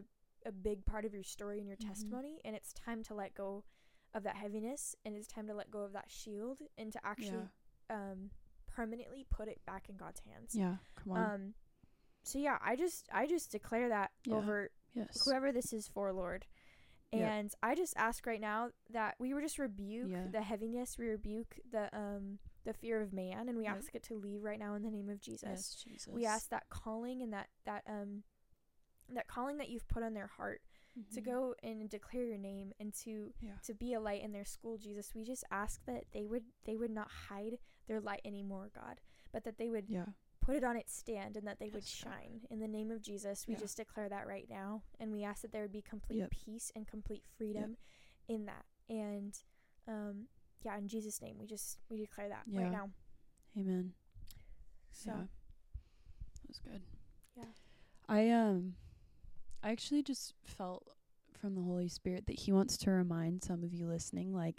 a big part of your story and your
Mhm.
testimony, and it's time to let go of that heaviness, and it's time to let go of that shield and to actually um permanently put it back in God's hands.
Yeah. Come on.
Um so yeah, I just I just declare that
Yeah.
over
yes.
whoever this is for, Lord.
Yep.
And I just ask right now that we would just rebuke
Yeah.
the heaviness, we rebuke the um the fear of man, and we
Yep.
ask it to leave right now in the name of Jesus.
Yes, Jesus.
We ask that calling and that that um that calling that you've put on their heart to
Mhm.
go and declare your name and to
Yeah.
to be a light in their school, Jesus. We just ask that they would they would not hide their light anymore, God, but that they would
Yeah.
put it on its stand and that they would
Yes, God.
shine. In the name of Jesus, we
Yeah.
just declare that right now, and we ask that there would be complete
Yep.
peace and complete freedom in that. And um yeah, in Jesus' name, we just we declare that
Yeah.
right now.
Amen.
So
Yeah. That was good.
Yeah.
I um I actually just felt from the Holy Spirit that he wants to remind some of you listening, like,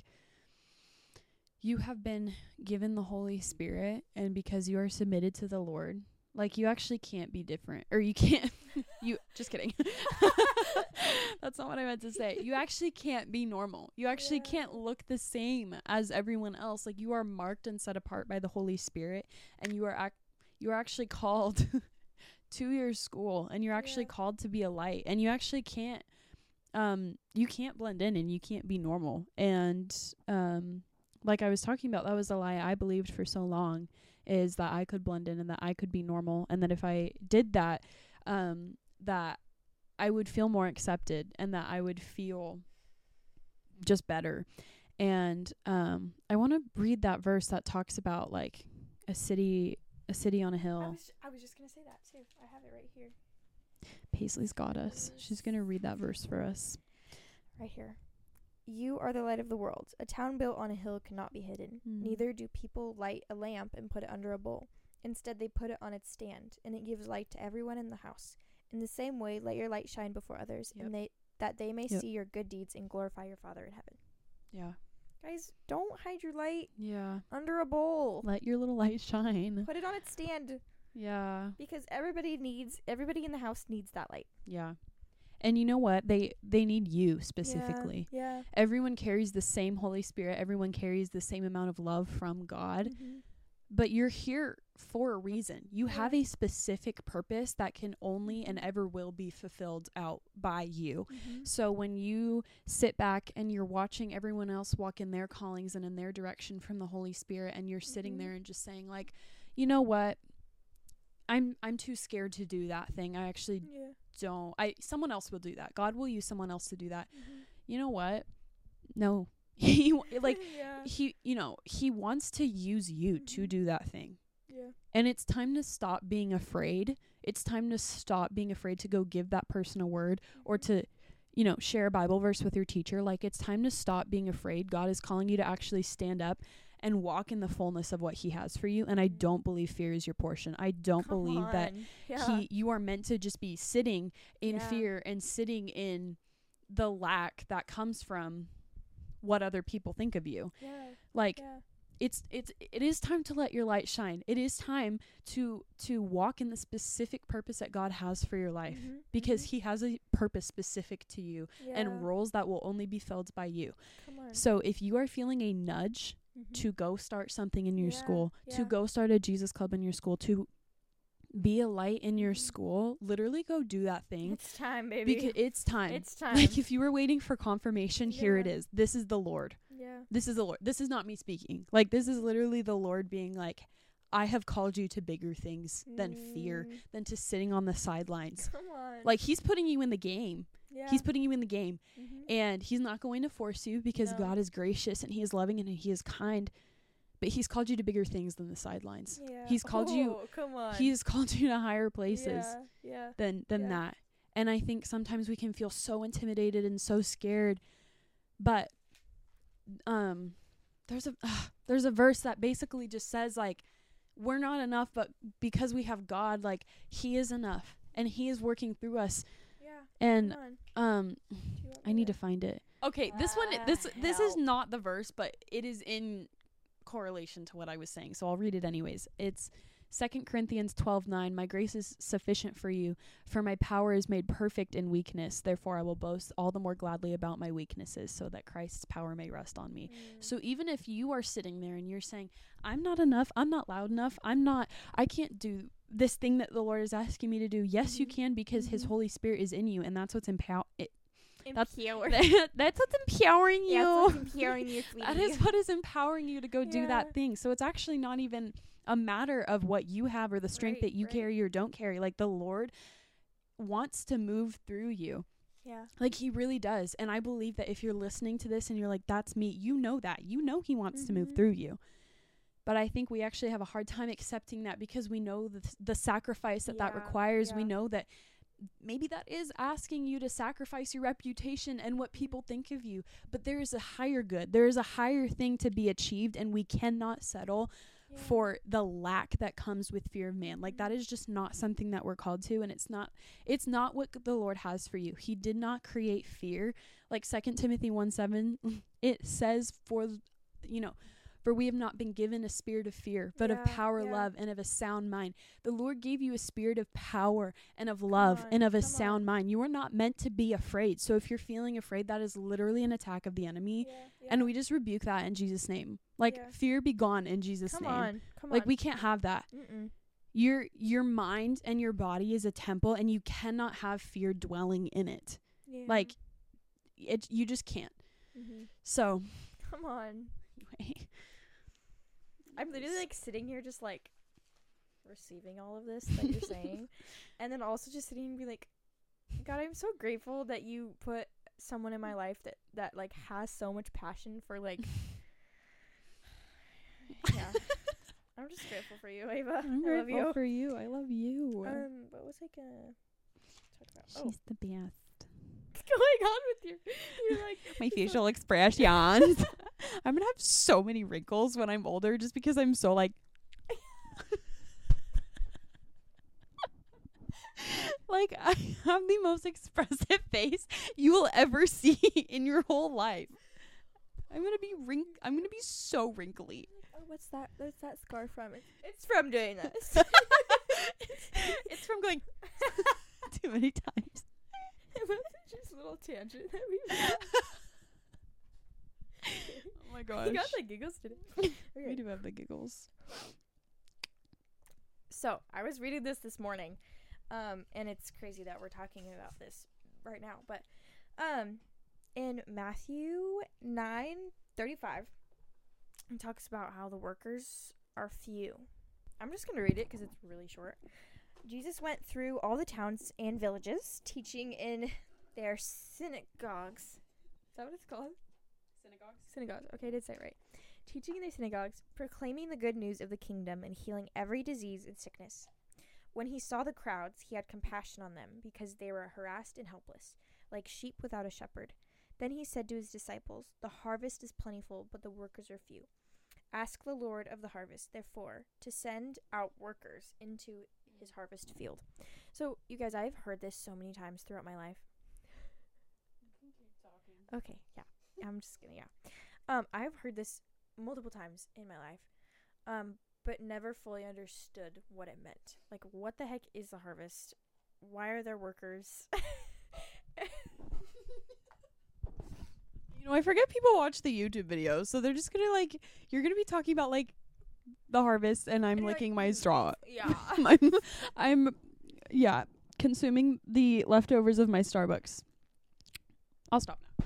you have been given the Holy Spirit, and because you are submitted to the Lord, like, you actually can't be different, or you can't you just kidding. That's not what I meant to say. You actually can't be normal. You actually
Yeah.
can't look the same as everyone else. Like, you are marked and set apart by the Holy Spirit, and you are ac- you are actually called to your school, and you're actually
Yeah.
called to be a light, and you actually can't um you can't blend in, and you can't be normal. And um like I was talking about, that was a lie I believed for so long, is that I could blend in and that I could be normal, and that if I did that, um that I would feel more accepted, and that I would feel just better. And um I want to read that verse that talks about, like, a city a city on a
I
hill.
was I was just gonna say that too. I have it right here.
Paisley's got us. She's going to read that verse for us.
Right here. You are the light of the world. A town built on a hill cannot be hidden.
Mm.
Neither do people light a lamp and put it under a bowl. Instead, they put it on its stand, and it gives light to everyone in the house. In the same way, let your light shine before others,
Yep.
and they that they may
Yep.
see your good deeds and glorify your Father in heaven.
Yeah.
Guys, don't hide your light
Yeah.
under a bowl.
Let your little light shine.
Put it on its stand,
Yeah.
because everybody needs everybody in the house needs that light.
Yeah. And you know what? They they need you specifically.
Yeah.
Everyone carries the same Holy Spirit. Everyone carries the same amount of love from God.
Mhm.
But you're here for a reason. You
Yeah.
have a specific purpose that can only and ever will be fulfilled out by you.
Mhm.
So when you sit back and you're watching everyone else walk in their callings and in their direction from the Holy Spirit, and you're sitting
Mhm.
there and just saying, like, you know what? I'm I'm too scared to do that thing. I actually
Yeah.
don't. I someone else will do that. God will use someone else to do that.
Mhm.
You know what? No. he like
yeah.
he you know, he wants to use you to
Mhm.
do that thing.
Yeah.
And it's time to stop being afraid. It's time to stop being afraid to go give that person a word, or to, you know, share a Bible verse with your teacher. Like, it's time to stop being afraid. God is calling you to actually stand up and walk in the fullness of what he has for you. And I don't believe fear is your portion. I don't
Come
believe that
on. Yeah.
he you are meant to just be sitting in
Yeah.
fear and sitting in the lack that comes from what other people think of you.
Yeah.
Like,
Yeah.
it's it's it is time to let your light shine. It is time to to walk in the specific purpose that God has for your life,
Mhm.
because
Mhm.
he has a purpose specific to you,
Yeah.
and roles that will only be filled by you.
Come on.
So if you are feeling a nudge
Mhm.
to go start something in your
Yeah,
school, to
yeah.
go start a Jesus club in your school, to be a light in your
Mhm.
school, literally go do that thing.
It's time, baby.
Because it's time.
It's time.
Like, if you were waiting for confirmation, here it
Yeah.
is. This is the Lord.
yeah.
This is the Lord. This is not me speaking. Like, this is literally the Lord being like, I have called you to bigger things than fear,
Mm.
than to sitting on the sidelines.
Come on.
Like, he's putting you in the game.
yeah.
He's putting you in the game.
Mhm.
And he's not going to force you, because
No.
God is gracious and he is loving and he is kind. But he's called you to bigger things than the sidelines.
yeah.
He's called you
Oh, come on.
He's called you to higher places
Yeah. Yeah.
than than
Yeah.
that. And I think sometimes we can feel so intimidated and so scared. But um there's a uh, there's a verse that basically just says, like, we're not enough, but because we have God, like, he is enough and he is working through us.
Yeah.
And
Come on.
um
Do you want
I
me
need to
to-
find it. Okay, this one
Ah,
this this is
help.
not the verse, but it is in correlation to what I was saying, so I'll read it anyways. It's Second Corinthians twelve nine, my grace is sufficient for you, for my power is made perfect in weakness. Therefore I will boast all the more gladly about my weaknesses, so that Christ's power may rest on me.
Mm.
So even if you are sitting there and you're saying, I'm not enough, I'm not loud enough, I'm not, I can't do this thing that the Lord is asking me to do. Yes, mm-hmm. you can, because mm-hmm. his Holy Spirit is in you, and that's what's empower it. That's, that, that's what's empowering you.
Yeah, that's what's empowering you, sweetie.
That is what is empowering you to go
yeah.
do that thing. So it's actually not even a matter of what you have or the strength
right,
that you
right.
carry or don't carry. Like, the Lord wants to move through you.
Yeah.
Like, he really does. And I believe that if you're listening to this and you're like, that's me, you know that. You know he wants mm-hmm. to move through you. But I think we actually have a hard time accepting that, because we know the, the sacrifice that
yeah.
that requires.
Yeah.
We know that maybe that is asking you to sacrifice your reputation and what people think of you. But there is a higher good. There is a higher thing to be achieved, and we cannot settle yeah. for the lack that comes with fear of man. Like, that is just not something that we're called to, and it's not it's not what the Lord has for you. He did not create fear. Like Second Timothy one seven, it says, for, you know, for we have not been given a spirit of fear, but
yeah,
of power,
yeah.
love, and of a sound mind. The Lord gave you a spirit of power and of love
on,
and of a
come
sound
on.
mind. You are not meant to be afraid. So if you're feeling afraid, that is literally an attack of the enemy.
Yeah, yeah.
And we just rebuke that in Jesus' name. Like,
Yeah.
fear be gone in Jesus'
come
name.
on, come
Like,
on.
we can't have that.
Mm-mm.
Your your mind and your body is a temple, and you cannot have fear dwelling in it.
Yeah.
Like, it, you just can't.
Mm-hmm.
So,
come on.
anyway.
I'm literally like sitting here just like receiving all of this that you're saying, and then also just sitting and be like, God, I'm so grateful that you put someone in my life that that like has so much passion for like yeah. I'm just grateful for you, Ava.
I'm
I love
grateful
you.
for you. I love you.
Um, what was I gonna talk about?
She's
Oh,
the best.
what's going on with your? You're like
My facial expressions. I'm gonna have so many wrinkles when I'm older, just because I'm so like like I have the most expressive face you will ever see in your whole life. I'm gonna be wrink I'm gonna be so wrinkly.
Oh, what's that? What's that scar from? It's, it's from doing this.
it's, it's from going too many times.
It was just a little tangent that we made.
Oh my gosh.
You got the giggles today. Okay.
We do have the giggles.
So, I was reading this this morning, um, and it's crazy that we're talking about this right now, but um, in Matthew nine thirty-five, it talks about how the workers are few. I'm just going to read it because it's really short. Jesus went through all the towns and villages, teaching in their synagogues. Is that what it's called?
Synagogues?
Synagogues. Okay, I did say it right. Teaching in their synagogues, proclaiming the good news of the kingdom, and healing every disease and sickness. When he saw the crowds, he had compassion on them, because they were harassed and helpless, like sheep without a shepherd. Then he said to his disciples, the harvest is plentiful, but the workers are few. Ask the Lord of the harvest, therefore, to send out workers into his harvest field. So, you guys, I've heard this so many times throughout my life. Okay, yeah. I'm just gonna, yeah. Um, I've heard this multiple times in my life, um, but never fully understood what it meant. Like, what the heck is the harvest? Why are there workers?
You know, I forget people watch the YouTube videos, so they're just gonna, like, you're gonna be talking about, like, the harvest, and I'm
And
licking
like,
my straw.
Yeah.
I'm, I'm, yeah, consuming the leftovers of my Starbucks. I'll stop now.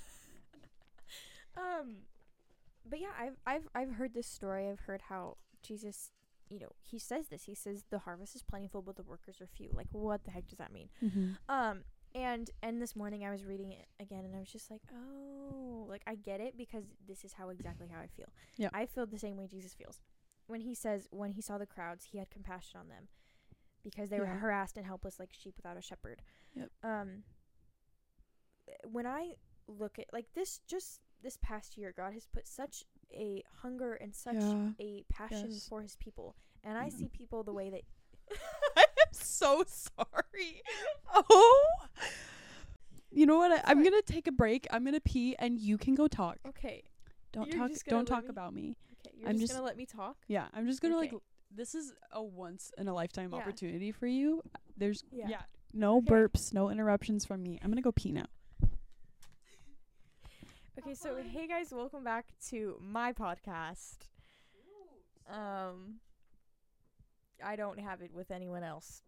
Um, but yeah, I've I've I've heard this story. I've heard how Jesus, you know, he says this. He says the harvest is plentiful, but the workers are few. Like, what the heck does that mean?
Mm-hmm.
Um, and and this morning I was reading it again, and I was just like, oh, like I get it, because this is how exactly how I feel.
Yeah,
I feel the same way Jesus feels when he says when he saw the crowds, he had compassion on them, because they
yeah.
were harassed and helpless like sheep without a shepherd.
Yep.
Um, when I look at like this, just this past year, God has put such a hunger and such
yeah.
a passion
yes.
for his people, and I
yeah.
see people the way that
I am so sorry. Oh, you know what? I, I'm gonna take a break. I'm gonna pee, and you can go talk.
okay
Don't
You're
talk.
just gonna
Don't
let
talk
me-
about me.
okay you're
I'm
just,
just-
gonna let me talk.
Yeah, I'm just gonna
Okay.
like this is a once in a lifetime
Yeah.
opportunity for you. There's
Yeah.
yeah, no
Okay.
burps, no interruptions from me. I'm gonna go pee now.
Okay, so hey guys, welcome back to my podcast. Um, I don't have it with anyone else.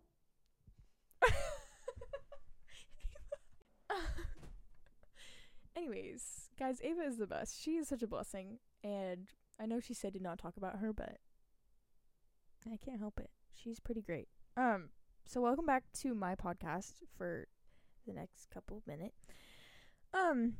Anyways, guys, Ava is the best. She is such a blessing, and I know she said to not talk about her, but I can't help it. She's pretty great. Um, so welcome back to my podcast for the next couple minutes. Um.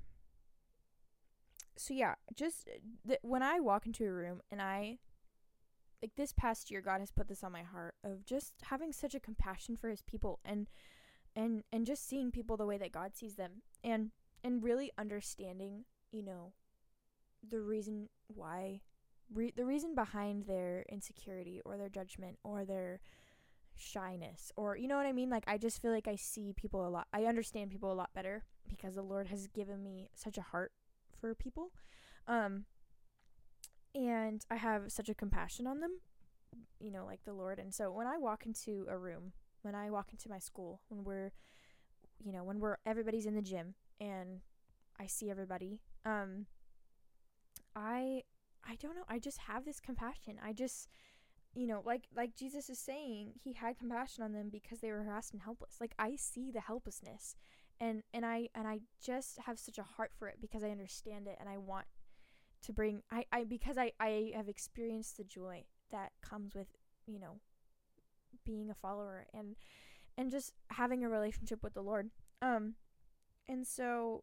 So yeah, just th- when I walk into a room and I, like this past year, God has put this on my heart of just having such a compassion for His people and and and just seeing people the way that God sees them, and and really understanding, you know, the reason why, re- the reason behind their insecurity or their judgment or their shyness, or you know what I mean. Like I just feel like I see people a lot. I understand people a lot better because the Lord has given me such a heart for people, um and I have such a compassion on them, you know, like the Lord. And so when I walk into a room, when I walk into my school, when we're you know when we're everybody's in the gym and I see everybody, um I I don't know, I just have this compassion. I just, you know, like like Jesus is saying, He had compassion on them because they were harassed and helpless. Like I see the helplessness, and and I and I just have such a heart for it because I understand it, and I want to bring I, I because I, I have experienced the joy that comes with, you know, being a follower and and just having a relationship with the Lord. Um and so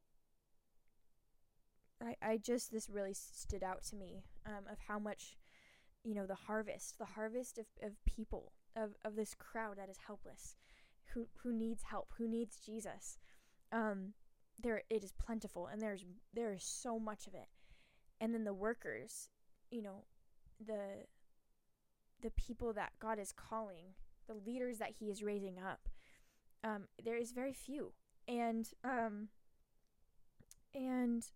I I just this really stood out to me, um of how much, you know, the harvest, the harvest of, of people, of, of this crowd that is helpless, who who needs help, who needs Jesus. Um, there it is plentiful, and there's there is so much of it. And then the workers, you know, the the people that God is calling, the leaders that He is raising up, um, there is very few, and um, and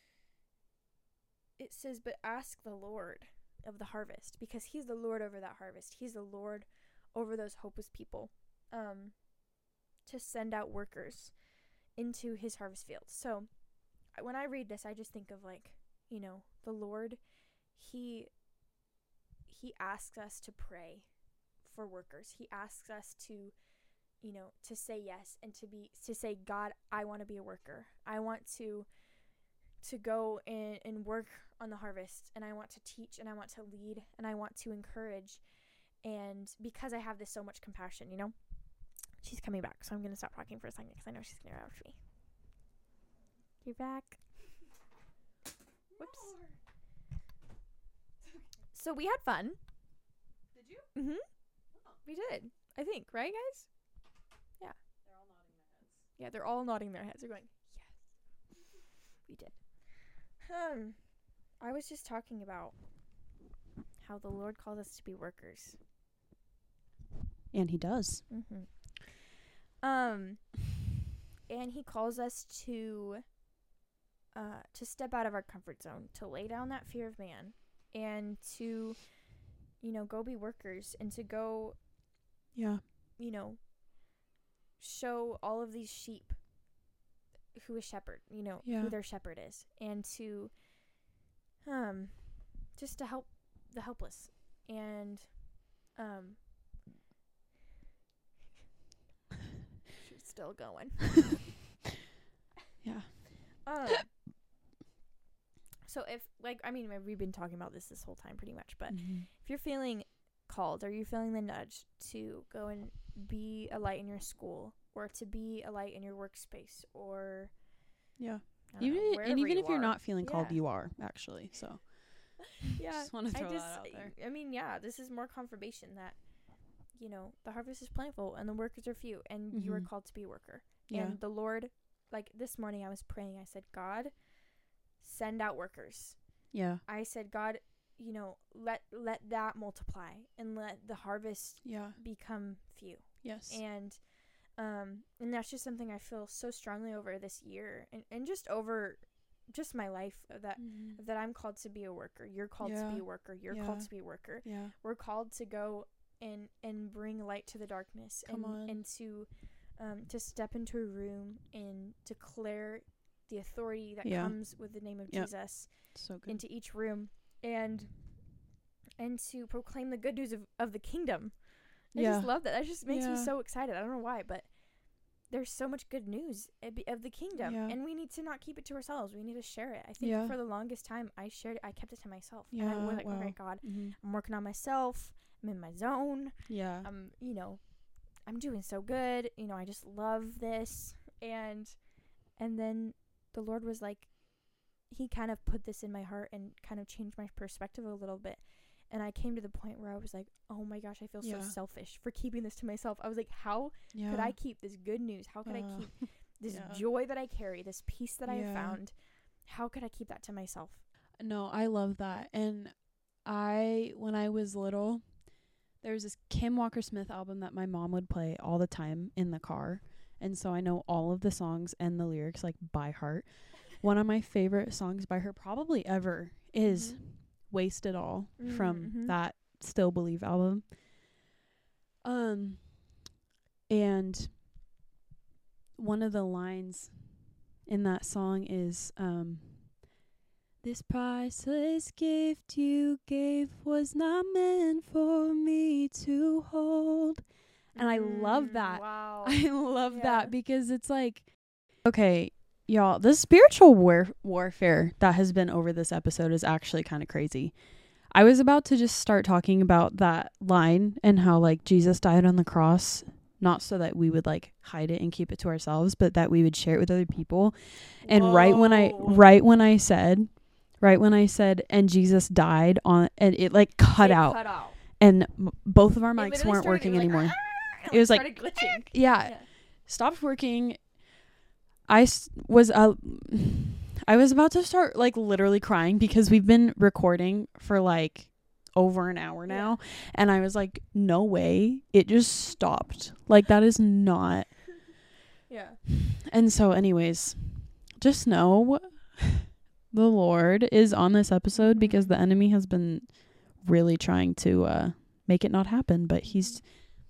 it says, "But ask the Lord of the harvest," because He's the Lord over that harvest. He's the Lord over those hopeless people, um, to send out workers into His harvest field. So when I read this, I just think of, like, you know, the Lord, he he asks us to pray for workers. He asks us to, you know, to say yes, and to be to say, God, I want to be a worker. I want to to go and, and work on the harvest, and I want to teach, and I want to lead, and I want to encourage. And because I have this so much compassion, you know, she's coming back, so I'm going to stop talking for a second because I know she's going to interrupt me. You're back. Whoops. So we had fun.
Did you?
Mm-hmm.
Oh.
We did. I think, right, guys? Yeah.
They're all nodding their heads.
Yeah, they're all nodding their heads. They're going, yes. We did. Um, I was just talking about how the Lord calls us to be workers.
And He does.
Mm-hmm. Um, and He calls us to, uh, to step out of our comfort zone, to lay down that fear of man, and to, you know, go be workers, and to go,
Yeah.
you know, show all of these sheep who a shepherd, you know,
Yeah.
who their shepherd is, and to, um, just to help the helpless, and, um, she's still going.
Yeah.
Um, so if, like, I mean, we've been talking about this this whole time pretty much, but
Mhm.
if you're feeling called, or you're feeling the nudge to go and be a light in your school, or to be a light in your workspace, or
Yeah.
I don't
Even
know,
and
wherever
even
you
if you're
are.
not feeling called,
Yeah.
you are actually. So
Yeah,
just want to
I
throw
just,
that out there.
I mean, yeah, this is more confirmation that, you know, the harvest is plentiful and the workers are few, and you are
Mhm.
called to be a worker.
Yeah.
And the Lord, like this morning, I was praying. I said, God, send out workers.
Yeah.
I said, God, you know, let let that multiply, and let the harvest
Yeah.
become few.
Yes.
And um and that's just something I feel so strongly over this year, and, and just over just my life, that
Mm-hmm.
that I'm called to be a worker. You're called
Yeah.
to be a worker. You're
Yeah.
called to be a worker.
Yeah.
We're called to go and and bring light to the darkness.
Come
and
on.
and to um to step into a room and declare the authority that
Yeah.
comes with the name of
Yep.
Jesus
So good.
into each room, and and to proclaim the good news of, of the kingdom. I
Yeah.
just love that. That just makes me
Yeah.
so excited. I don't know why, but there's so much good news of the- of the kingdom,
Yeah.
and we need to not keep it to ourselves. We need to share it. I think
Yeah.
for the longest time, I shared it. I kept it to myself.
Yeah,
And I was like,
wow.
all right, God,
Mm-hmm.
I'm working on myself. I'm in my zone.
Yeah.
I'm, you know, I'm doing so good. You know, I just love this. And, and then the Lord was like, he kind of put this in my heart and kind of changed my perspective a little bit. And I came to the point where I was like, oh my gosh, I feel
Yeah.
so selfish for keeping this to myself. I was like, how
Yeah.
could I keep this good news? How could I
Uh,
keep this
yeah.
joy that I carry, this peace that I have
Yeah.
found? How could I keep that to myself?
No, I love that. And I, when I was little, there was this Kim Walker Smith album that my mom would play all the time in the car. And so I know all of the songs and the lyrics like by heart. One of my favorite songs by her probably ever is
Mhm.
Waste It All
Mm,
from
mhm.
that Still Believe album. Um, and one of the lines in that song is, um, this priceless gift you gave was not meant for me to hold. And I love
Mm,
that.
Wow.
I love
Yeah.
that because it's like, okay, y'all, the spiritual war- warfare that has been over this episode is actually kind of crazy. I was about to just start talking about that line and how like Jesus died on the cross, not so that we would like hide it and keep it to ourselves, but that we would share it with other people. And right when I
Whoa.
right when I said right when I said and Jesus died on, and it like cut
It
out
Cut out.
and m- both of our
It
mics
literally
weren't
started-
working
it was like,
anymore.
"Ah!"
It was like,
started glitching.
Yeah,
Yeah.
stopped working. I s- was uh, I was about to start like literally crying because we've been recording for like over an hour now, and I was like, no way, it just stopped. Like that is not.
Yeah.
And so anyways, just know the Lord is on this episode because
Mhm.
the enemy has been really trying to uh make it not happen, but he's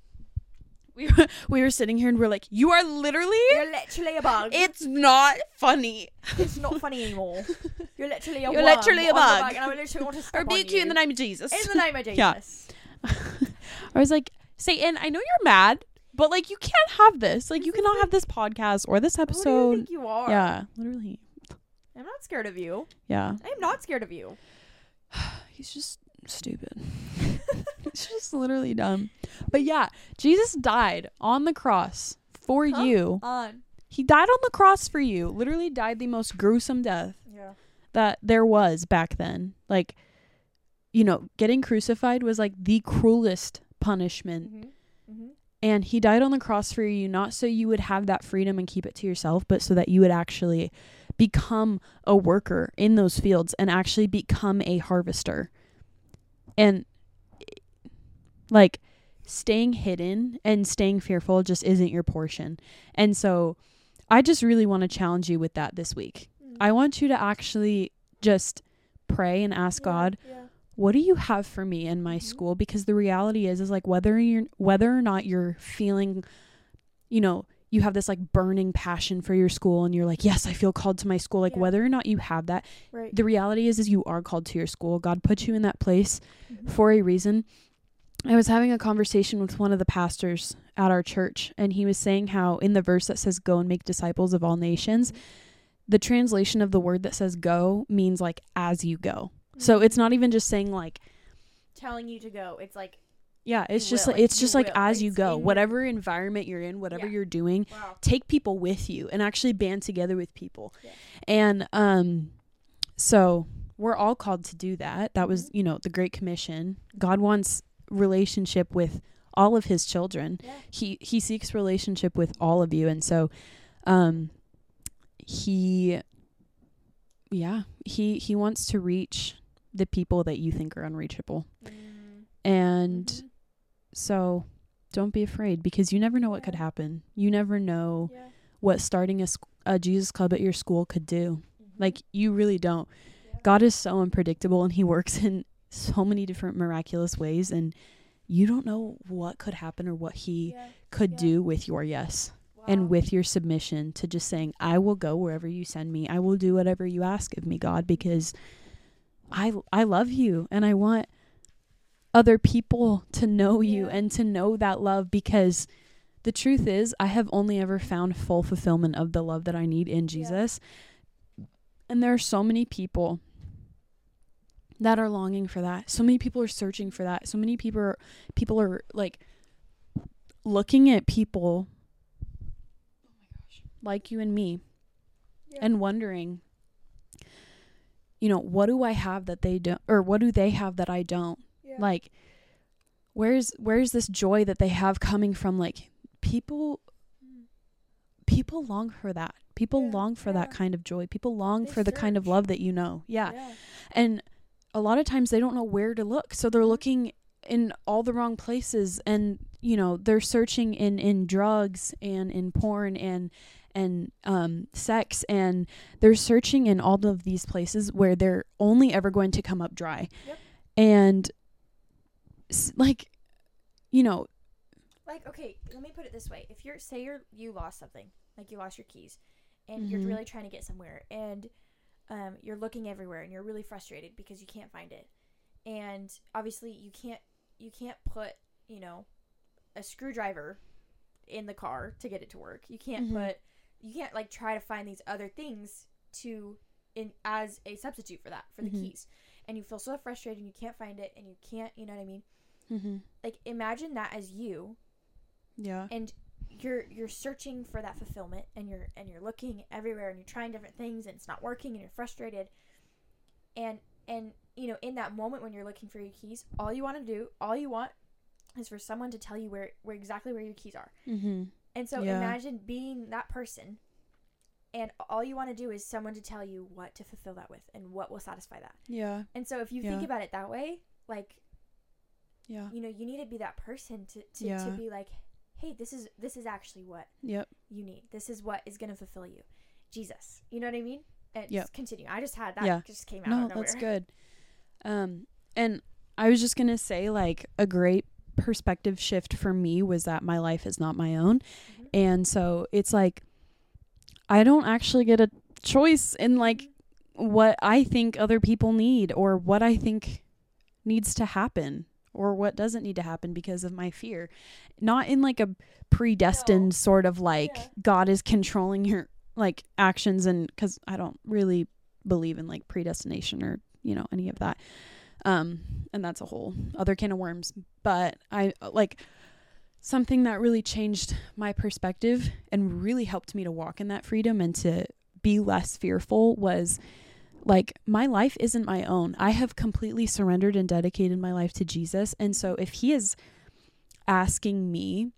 we were, we were sitting here and we're like, you are literally
You're literally a bug.
it's not funny.
It's not funny anymore. You're literally a
You're
worm
literally a
on the
bug.
bug, and I literally want to step on
Rebuke you in
you.
the name of Jesus.
In the name of
Yeah.
Jesus.
I was like, Satan, I know you're mad, but like you can't have this. Like you cannot have this podcast or this
Who do you
episode.
think you are?
Yeah, literally.
I'm not scared of you.
Yeah.
I'm not scared of you.
He's just stupid. He's just literally dumb. But yeah, Jesus died on the cross for
Come
you.
On.
He died on the cross for you. Literally died the most gruesome death
Yeah.
that there was back then. Like, you know, getting crucified was like the cruelest punishment.
Mm-hmm. Mm-hmm.
And he died on the cross for you, not so you would have that freedom and keep it to yourself, but so that you would actually become a worker in those fields and actually become a harvester. And like staying hidden and staying fearful just isn't your portion. And so I just really want to challenge you with that this week.
Mm.
I want you to actually just pray and ask
Yeah,
God,
Yeah.
what do you have for me in my
Mhm.
school? Because the reality is, is like whether you're, whether or not you're feeling, you know, you have this like burning passion for your school and you're like, yes, I feel called to my school. Like
Yeah.
whether or not you have that,
Right.
the reality is, is you are called to your school. God put you in that place
Mhm.
for a reason. I was having a conversation with one of the pastors at our church, and he was saying how in the verse that says go and make disciples of all nations, the translation of the word that says go means like as you go. So it's not even just saying like,
telling you to go. It's like,
yeah, it's
You
just
will,
like,
like,
it's just
you
like
will.
as you
It's
go,
in your-
whatever environment you're in, whatever
Yeah.
you're doing,
wow.
take people with you and actually band together with people.
Yeah.
And um so we're all called to do that. That was,
Mhm.
you know, the Great Commission. God wants relationship with all of his children.
Yeah.
He he seeks relationship with all of you. And so um he yeah, he he wants to reach the people that you think are unreachable.
Mm.
And
Mhm.
so don't be afraid, because you never know what could
Yeah.
happen. You never know
Yeah.
what starting a, sc- a Jesus club at your school could do.
Mhm.
Like, you really don't.
Yeah.
God is so unpredictable, and he works in so many different miraculous ways, and you don't know what could happen or what he
Yeah.
could
Yeah.
do with your yes.
Wow.
And with your submission to just saying, I will go wherever you send me. I will do whatever you ask of me, God, because I I love you, and I want other people to know you
Yeah.
and to know that love, because the truth is, I have only ever found full fulfillment of the love that I need in Jesus. Yeah. And there are so many people that are longing for that. So many people are searching for that. So many people are, people are like looking at people like you and me, yeah. and wondering, you know, what do I have that they don't, or what do they have that I don't? Yeah. Like, where's where's this joy that they have coming from? Like, people people long for that. People yeah. long for yeah. that kind of joy. People long they for the search. kind of love that you know. Yeah. yeah. And a lot of times they don't know where to look. So they're looking in all the wrong places, and, you know, they're searching in, in drugs and in porn and and um sex, and they're searching in all of these places where they're only ever going to come up dry. Yep. And s- like, you know,
like, okay, let me put it this way. If you're, say you're, you lost something, like you lost your keys, and mm-hmm. you're really trying to get somewhere, and um, you're looking everywhere, and you're really frustrated because you can't find it. And obviously you can't, you can't put, you know, a screwdriver in the car to get it to work. You can't mm-hmm. put, you can't like try to find these other things to, in, as a substitute for that, for the mm-hmm. keys. And you feel so frustrated and you can't find it, and you can't, you know what I mean? Mm-hmm. Like, imagine that as you.
Yeah.
And you're you're searching for that fulfillment, and you're and you're looking everywhere, and you're trying different things, and it's not working, and you're frustrated. And and you know, in that moment when you're looking for your keys, all you want to do, all you want is for someone to tell you where, where exactly where your keys are. Mm-hmm. And so yeah. imagine being that person, and all you want to do is someone to tell you what to fulfill that with and what will satisfy that.
Yeah.
And so if you
yeah.
think about it that way, like,
yeah,
you know, you need to be that person to, to,
yeah.
to be like, hey, this is this is actually what
yep.
you need. This is what is going to fulfill you. Jesus. You know what I mean? And
yep.
just continue. I just had that.
Yeah.
Just came out
no,
of nowhere.
That's good. Um, and I was just going to say, like, a great perspective shift for me was that my life is not my own. Mm-hmm. And so it's like, I don't actually get a choice in, like, mm-hmm. what I think other people need, or what I think needs to happen, or what doesn't need to happen because of my fear. Not in like a predestined no. sort of like yeah. God is controlling your like actions, and cause I don't really believe in like predestination or, you know, any of that. Um, and that's a whole other can of worms, but I like something that really changed my perspective and really helped me to walk in that freedom and to be less fearful was like, my life isn't my own. I have completely surrendered and dedicated my life to Jesus. And so if he is asking me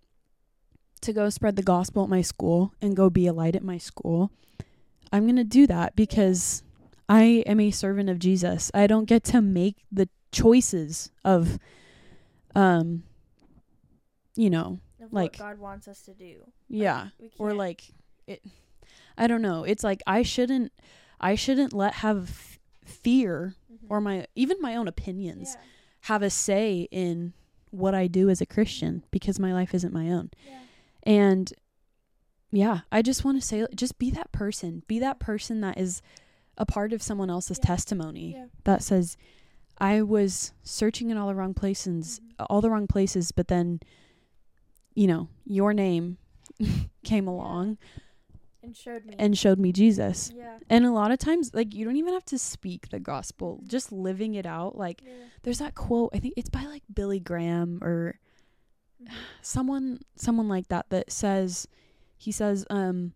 to go spread the gospel at my school and go be a light at my school, I'm going to do that because I am a servant of Jesus. I don't get to make the choices of, um, you know,
of
like
what God wants us to do.
Yeah. Like, or like it, I don't know. It's like, I shouldn't, I shouldn't let have f- fear mm-hmm. or my, even my own opinions yeah. have a say in what I do as a Christian, because my life isn't my own.
Yeah.
And yeah, I just want to say, just be that person, be that person that is a part of someone else's yeah. testimony yeah. that says, I was searching in all the wrong places, mm-hmm. all the wrong places, but then, you know, your name came along
yeah. and showed me
and showed me Jesus.
Yeah.
And a lot of times, like, you don't even have to speak the gospel, mm-hmm. just living it out. Like, yeah. there's that quote, I think it's by like Billy Graham or mm-hmm. someone, someone like that, that says, he says, um,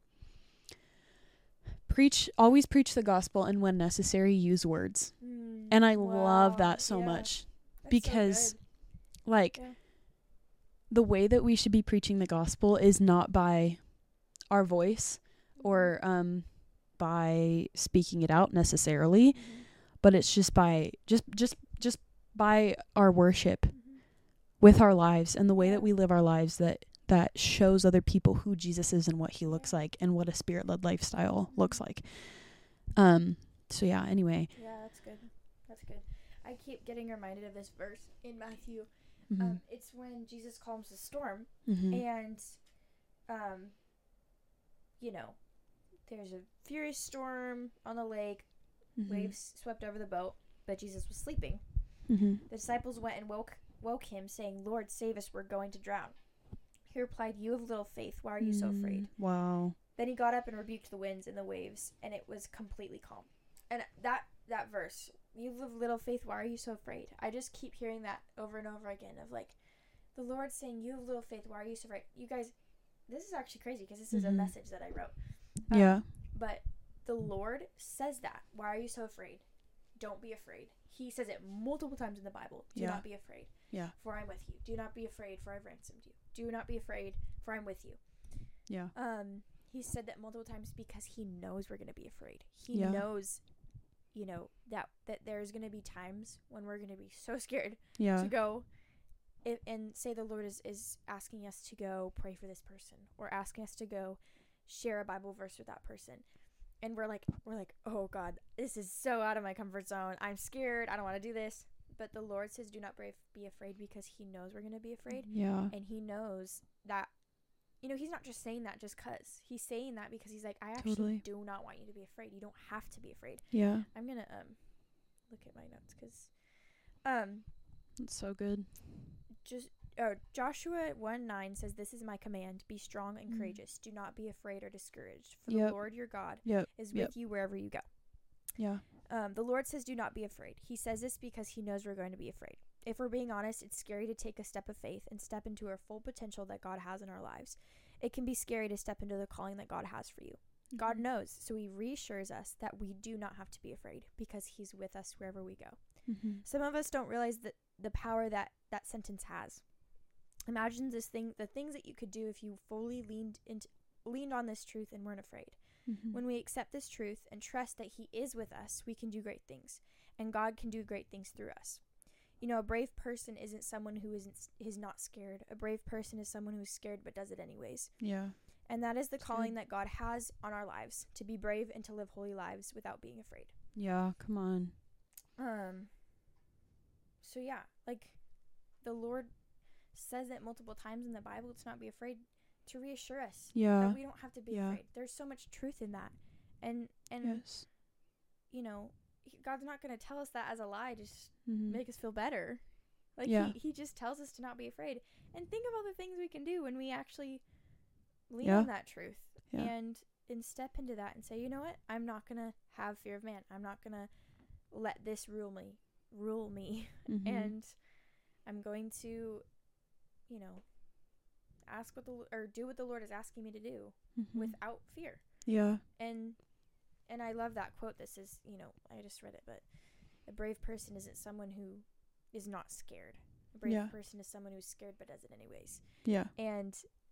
preach, always preach the gospel, and when necessary, use words. Mm, and I wow. love that so yeah. much That's because so like yeah. the way that we should be preaching the gospel is not by our voice mm-hmm. or, um, by speaking it out necessarily, mm-hmm. but it's just by, just, just, just by our worship mm-hmm. with our lives and the way yeah. that we live our lives, that that shows other people who Jesus is and what he looks like and what a spirit-led lifestyle looks like. Um. So yeah. Anyway.
Yeah, that's good. That's good. I keep getting reminded of this verse in Matthew.
Mm-hmm.
Um, it's when Jesus calms the storm,
mm-hmm.
and, um, you know, there's a furious storm on the lake.
Mm-hmm.
Waves swept over the boat, but Jesus was sleeping.
Mm-hmm.
The disciples went and woke woke him, saying, "Lord, save us! We're going to drown." He replied, "You have little faith. Why are you so afraid?"
Wow.
Then he got up and rebuked the winds and the waves, and it was completely calm. And that that verse, "You have little faith. Why are you so afraid?" I just keep hearing that over and over again. Of like, the Lord saying, "You have little faith. Why are you so afraid?" You guys, this is actually crazy because this is
mm-hmm.
a message that I wrote. Um,
yeah.
But the Lord says that. Why are you so afraid? Don't be afraid. He says it multiple times in the Bible. Do
yeah.
not be afraid.
Yeah.
For I'm with you. Do not be afraid, for I've ransomed you. Do not be afraid, for I'm with you.
Yeah.
Um, he said that multiple times because he knows we're going to be afraid. He
yeah.
knows, you know, that that there's going to be times when we're going to be so scared
yeah.
to go if, and say the Lord is, is asking us to go pray for this person, or asking us to go share a Bible verse with that person. And we're like, we're like, oh God, this is so out of my comfort zone. I'm scared. I don't want to do this. But the Lord says, do not brave, be afraid, because he knows we're going to be afraid.
Yeah.
And he knows that, you know, he's not just saying that just because. He's saying that because he's like, I actually
totally.
do not want you to be afraid. You don't have to be afraid.
Yeah.
I'm going to um look at my notes because um
it's so good.
Just oh, Joshua one nine says, "This is my command: be strong and
Mm.
courageous. Do not be afraid or discouraged, for
Yep.
the Lord your God
yep.
is
yep.
with you wherever you go."
Yeah.
Um, the Lord says, "Do not be afraid." He says this because he knows we're going to be afraid. If we're being honest, it's scary to take a step of faith and step into our full potential that God has in our lives. It can be scary to step into the calling that God has for you. Mm-hmm. God knows, so he reassures us that we do not have to be afraid because he's with us wherever we go.
Mm-hmm.
Some of us don't realize that the power that that sentence has. Imagine this thing, the things that you could do if you fully leaned into, leaned on this truth and weren't afraid.
Mm-hmm.
When we accept this truth and trust that he is with us, we can do great things, and God can do great things through us. You know, a brave person isn't someone who isn't is not scared. A brave person is someone who's scared but does it anyways.
Yeah.
And that is the
That's
calling
good.
that God has on our lives, to be brave and to live holy lives without being afraid.
Yeah, come on.
Um. So yeah, like the Lord says it multiple times in the Bible to not be afraid, to reassure us
Yeah.
that we don't have to be
Yeah.
afraid. There's so much truth in that. And and
Yes.
you know, he- God's not going to tell us that as a lie just
Mm-hmm.
make us feel better. Like
Yeah.
he, he just tells us to not be afraid. And think of all the things we can do when we actually lean
Yeah.
on that truth.
Yeah.
And and step into that and say, you know what? I'm not going to have fear of man. I'm not going to let this rule me. Rule me.
Mm-hmm.
And I'm going to, you know, ask what the or do what the Lord is asking me to do
mm-hmm.
without fear.
Yeah.
And and I love that quote. This is, you know, I just read it, but a brave person isn't someone who is not scared. A brave
Yeah.
person is someone who's scared but does it anyways.
Yeah.
And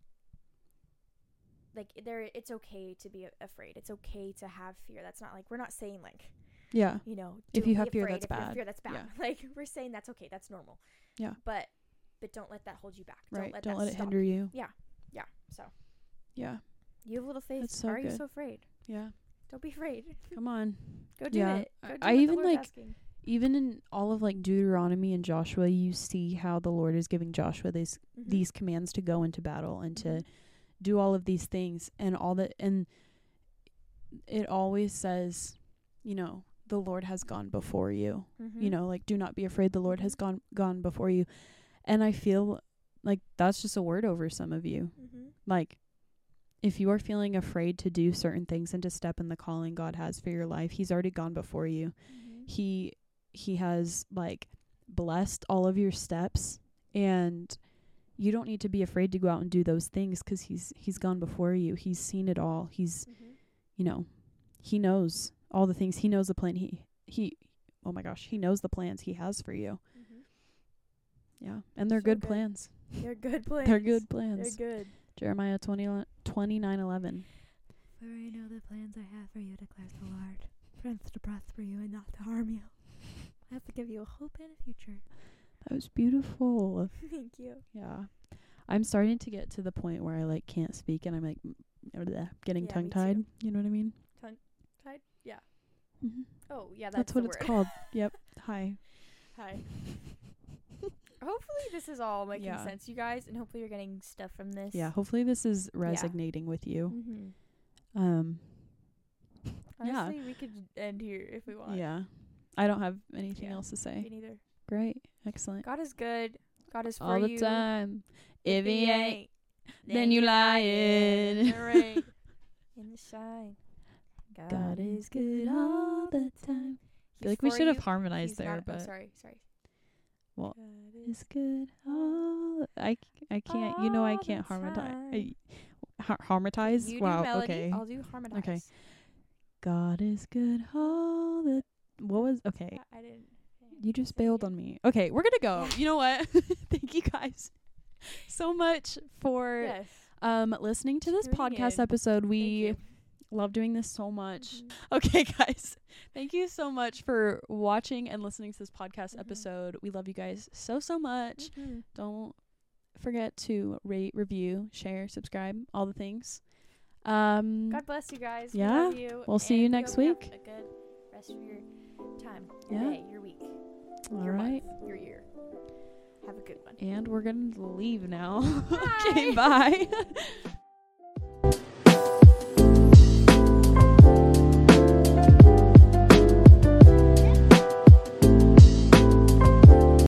like there, it's okay to be a- afraid. It's okay to have fear. That's not like, we're not saying like,
Yeah.
you know,
If
don't
you
be
have fear,
afraid.
that's
if you have
bad.
fear, that's bad.
Yeah.
Like we're saying that's okay. That's normal.
Yeah.
But but don't let that hold you back.
Right.
Don't let,
Don't
that
let it
stop
hinder you.
Yeah. So
Yeah.
you have little faith.
That's so
Why are you
good.
so afraid?
Yeah.
Don't be afraid.
Come on.
Go do
Yeah.
it. Go do
I
what the
even,
Lord's
like,
asking.
Even in all of like Deuteronomy and Joshua, you see how the Lord is giving Joshua these
Mhm.
these commands to go into battle and to
Mhm.
do all of these things, and all that, and it always says, you know, the Lord has gone before you.
Mhm.
You know, like, do not be afraid, the Lord has
Mhm.
gone gone before you. And I feel like that's just a word over some of you.
Mhm.
Like, if you are feeling afraid to do certain things and to step in the calling God has for your life, he's already gone before you.
Mhm.
He he has like blessed all of your steps, and you don't need to be afraid to go out and do those things, 'cause he's he's gone before you. He's seen it all. He's
Mhm.
you know, he knows all the things. He knows the plan he he oh my gosh, he knows the plans he has for you.
Mhm.
Yeah. And they're
So
good,
good.
plans.
They're good plans.
They're good plans.
They're good.
Jeremiah twenty, twenty-nine eleven.
For I know the plans I have for you, declares the Lord. Plans to prosper you and not to harm you. I have to give you a hope and a future.
That was beautiful.
Thank you.
Yeah. I'm starting to get to the point where I like can't speak and I'm like m- bleh, getting
Yeah, me
tongue tied. You know what I mean?
Tongue tied? Yeah.
Mm-hmm.
Oh, yeah, that's,
That's
the
what it's
word.
called. Yep. Hi.
Hi. Hopefully this is all making
Yeah.
sense, you guys, and hopefully you're getting stuff from this.
Yeah. Hopefully this is resonating with you.
Mm-hmm.
Um.
Honestly, we could end here if we want.
Yeah. I don't have anything
Yeah.
else to
Me
say.
neither.
Great. Excellent.
God is good. God is for
All the
you.
time. If
He
he ain't, then you lying.
In the rain, in the shine. God,
God
is
is good all the time. I feel like we
for
should have
you.
harmonized
He's
there,
not-
but
oh, sorry, sorry.
Well,
God
it's good. Oh, I, I can't. You know I
all the
can't harmonize.
time.
Har- harmonize.
You
Wow.
do melody,
Okay.
I'll do harmonize.
Okay. God is good all the. What was okay?
I, I didn't.
You just bailed on me. Okay, we're gonna go. You know what? Thank you guys so much for
Yes.
um listening to this
Tuning
podcast
in.
episode.
Thank
We
you.
love doing this so much.
Mhm.
Okay, guys. Thank you so much for watching and listening to this podcast
Mhm.
episode. We love you guys so so much.
Mhm.
Don't forget to rate, review, share, subscribe, all the things. Um
God bless you guys.
Yeah.
We love you.
We'll see you
and we
next
hope you have
week.
A good rest of your time, your
Yeah.
day, your week,
all
your
right.
month, your year. Have a good one.
And we're going to leave now.
Bye.
Okay, bye.